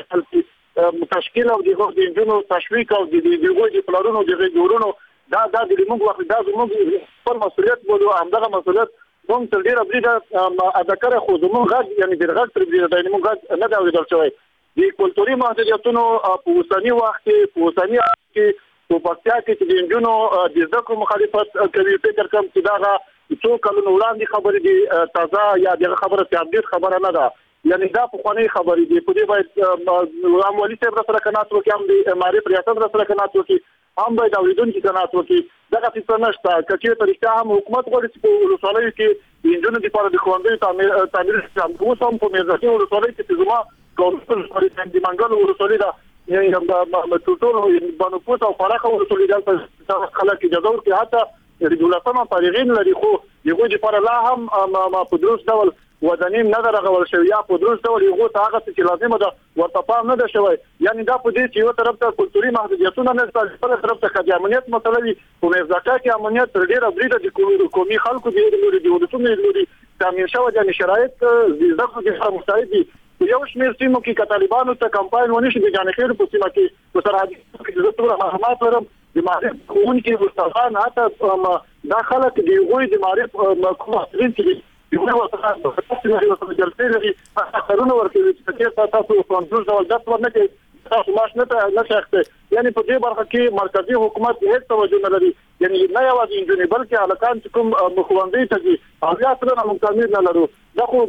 ښوونځي تشکیل او د انجونو تشویق او د دغه د پلانونو د جوړونو دا دا د موږ وخت دا موږ خپل مسؤلیت بولو همدغه مسؤلیت موږ تر ډیره بریده ادا کړو خو زموږ غږ یعنی د غږ تر دې د موږ نه دا ویل شوی د کلتوري محدودیتونو په اوسنی وخت کې په اوسنی وخت کې په پکتیا کې چې د انجونو د ذکر مخالفت کوي فکر کوم چې دا څو کلونو وړاندې خبرې دي تازه یا دغه خبره چې اپډیټ خبره نه ده یعنی دا په خوني خبرې دي په دې باید عمومي صاحب سره کنات وکي هم د معرف ریاست سره کنات وکي هم باید اوریدونکو کنات وکي دغه څه نشته کچې طریقه هم حکومت غواړي چې په ولسوالۍ کې د انجونو لپاره د خوندې تعمیر تعمیر هم هم په مرزه ولسوالۍ کې زما کونسل ولسوالۍ د منګل ولسوالۍ دا یعنی د ټوټول باندې پوت او فراخه ولسوالۍ د خلک اجازه ورکړي حتی د دولتونو طریقین لري خو یو د پر لا هم په دروس ډول وداني نه درغول شوی یا په دروس ډول یو ته هغه چې لازم ده ورته پام نه ده شوی یعنی دا په دې چې یو طرف ته کلتوري محدودیتونه نه ستاسو په طرف ته د امنیت مسلې په مزاکا کې امنیت تر ډیره بریده د قومي خلکو د لوري د ولسونو لوري تامین شوی د شرایط د ځکه چې مساعد دي یو شمېر سیمو کې طالبانو ته کمپاین ونشي د جانخیر په سیمه کې په سرحدي کې د ټول معلومات ورم د معرف کوونکې مستفان حتی داخله کې دی غوي د معرف کومه چې یو وخت په جلسه لري اخرونه ورکوي چې تاسو په ټول ډول داس ورنه کې تاسو ماش نه نه شخصه یعنی په دې برخه کې مرکزی حکومت هیڅ توجه نه لري یعنی نه یوازې انجونی بلکې الکان چې کوم مخوندې ته دي هغه اصلا مکمل نه لرو دا خو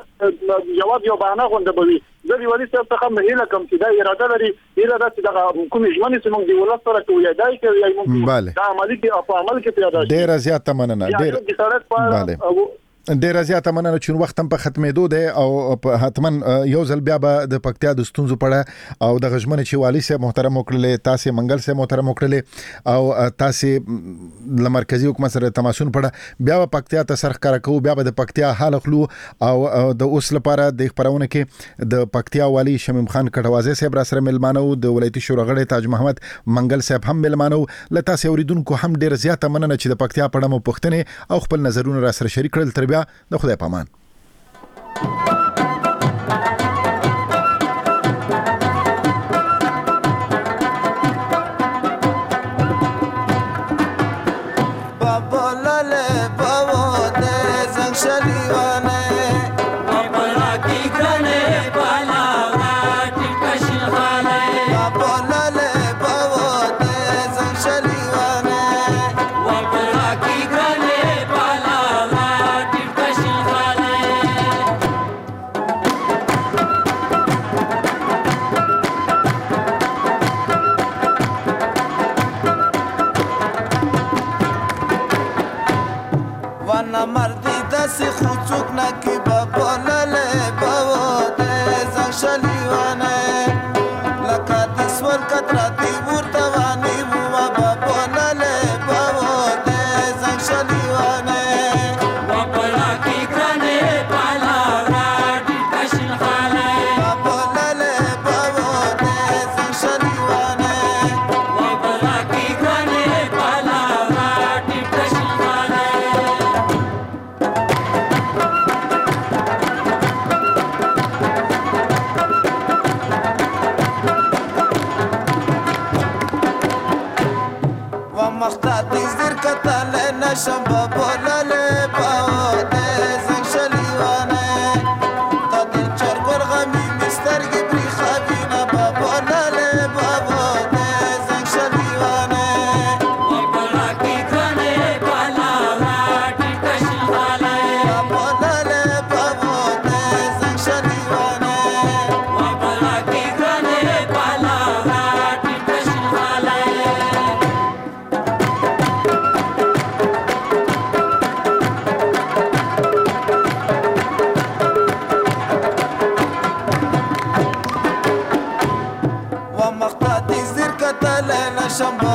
جواب یو بهانه غونډه بوي د دې ولې څه څه مهله کم چې دا اراده لري اراده چې دا کوم ژوند چې موږ دی ولست سره کوي دا کوي موږ دا عملي کې په عمل کې پیدا شي ډیر زیات مننه ډیر ډیر زیات مننه چې وخت هم په ختمېدو دی او حتما یو ځل بیا به د پکتیا د ستونزو پړه او د غژمن چې والی سه محترم وکړلې تاسو منګل سه محترم وکړلې او تاسو د مرکزی حکومت سره تماسون پړه بیا په پکتیا ته سرخ کار کوو بیا به د پکتیا حال خلو او د اوس لپاره د خبرونه کې د پکتیا والی شمیم خان کټوازه صاحب را سره ملمانو د ولایتي شورا غړي تاج محمد منګل صاحب هم ملمانو لته تاسو اوریدونکو هم ډیر زیات مننه چې د پکتیا پړه مو پښتنه او خپل نظرونه را سره شریک کړل تر بیا د خدای پامان Shamba bolale baode zang shaliwa سبا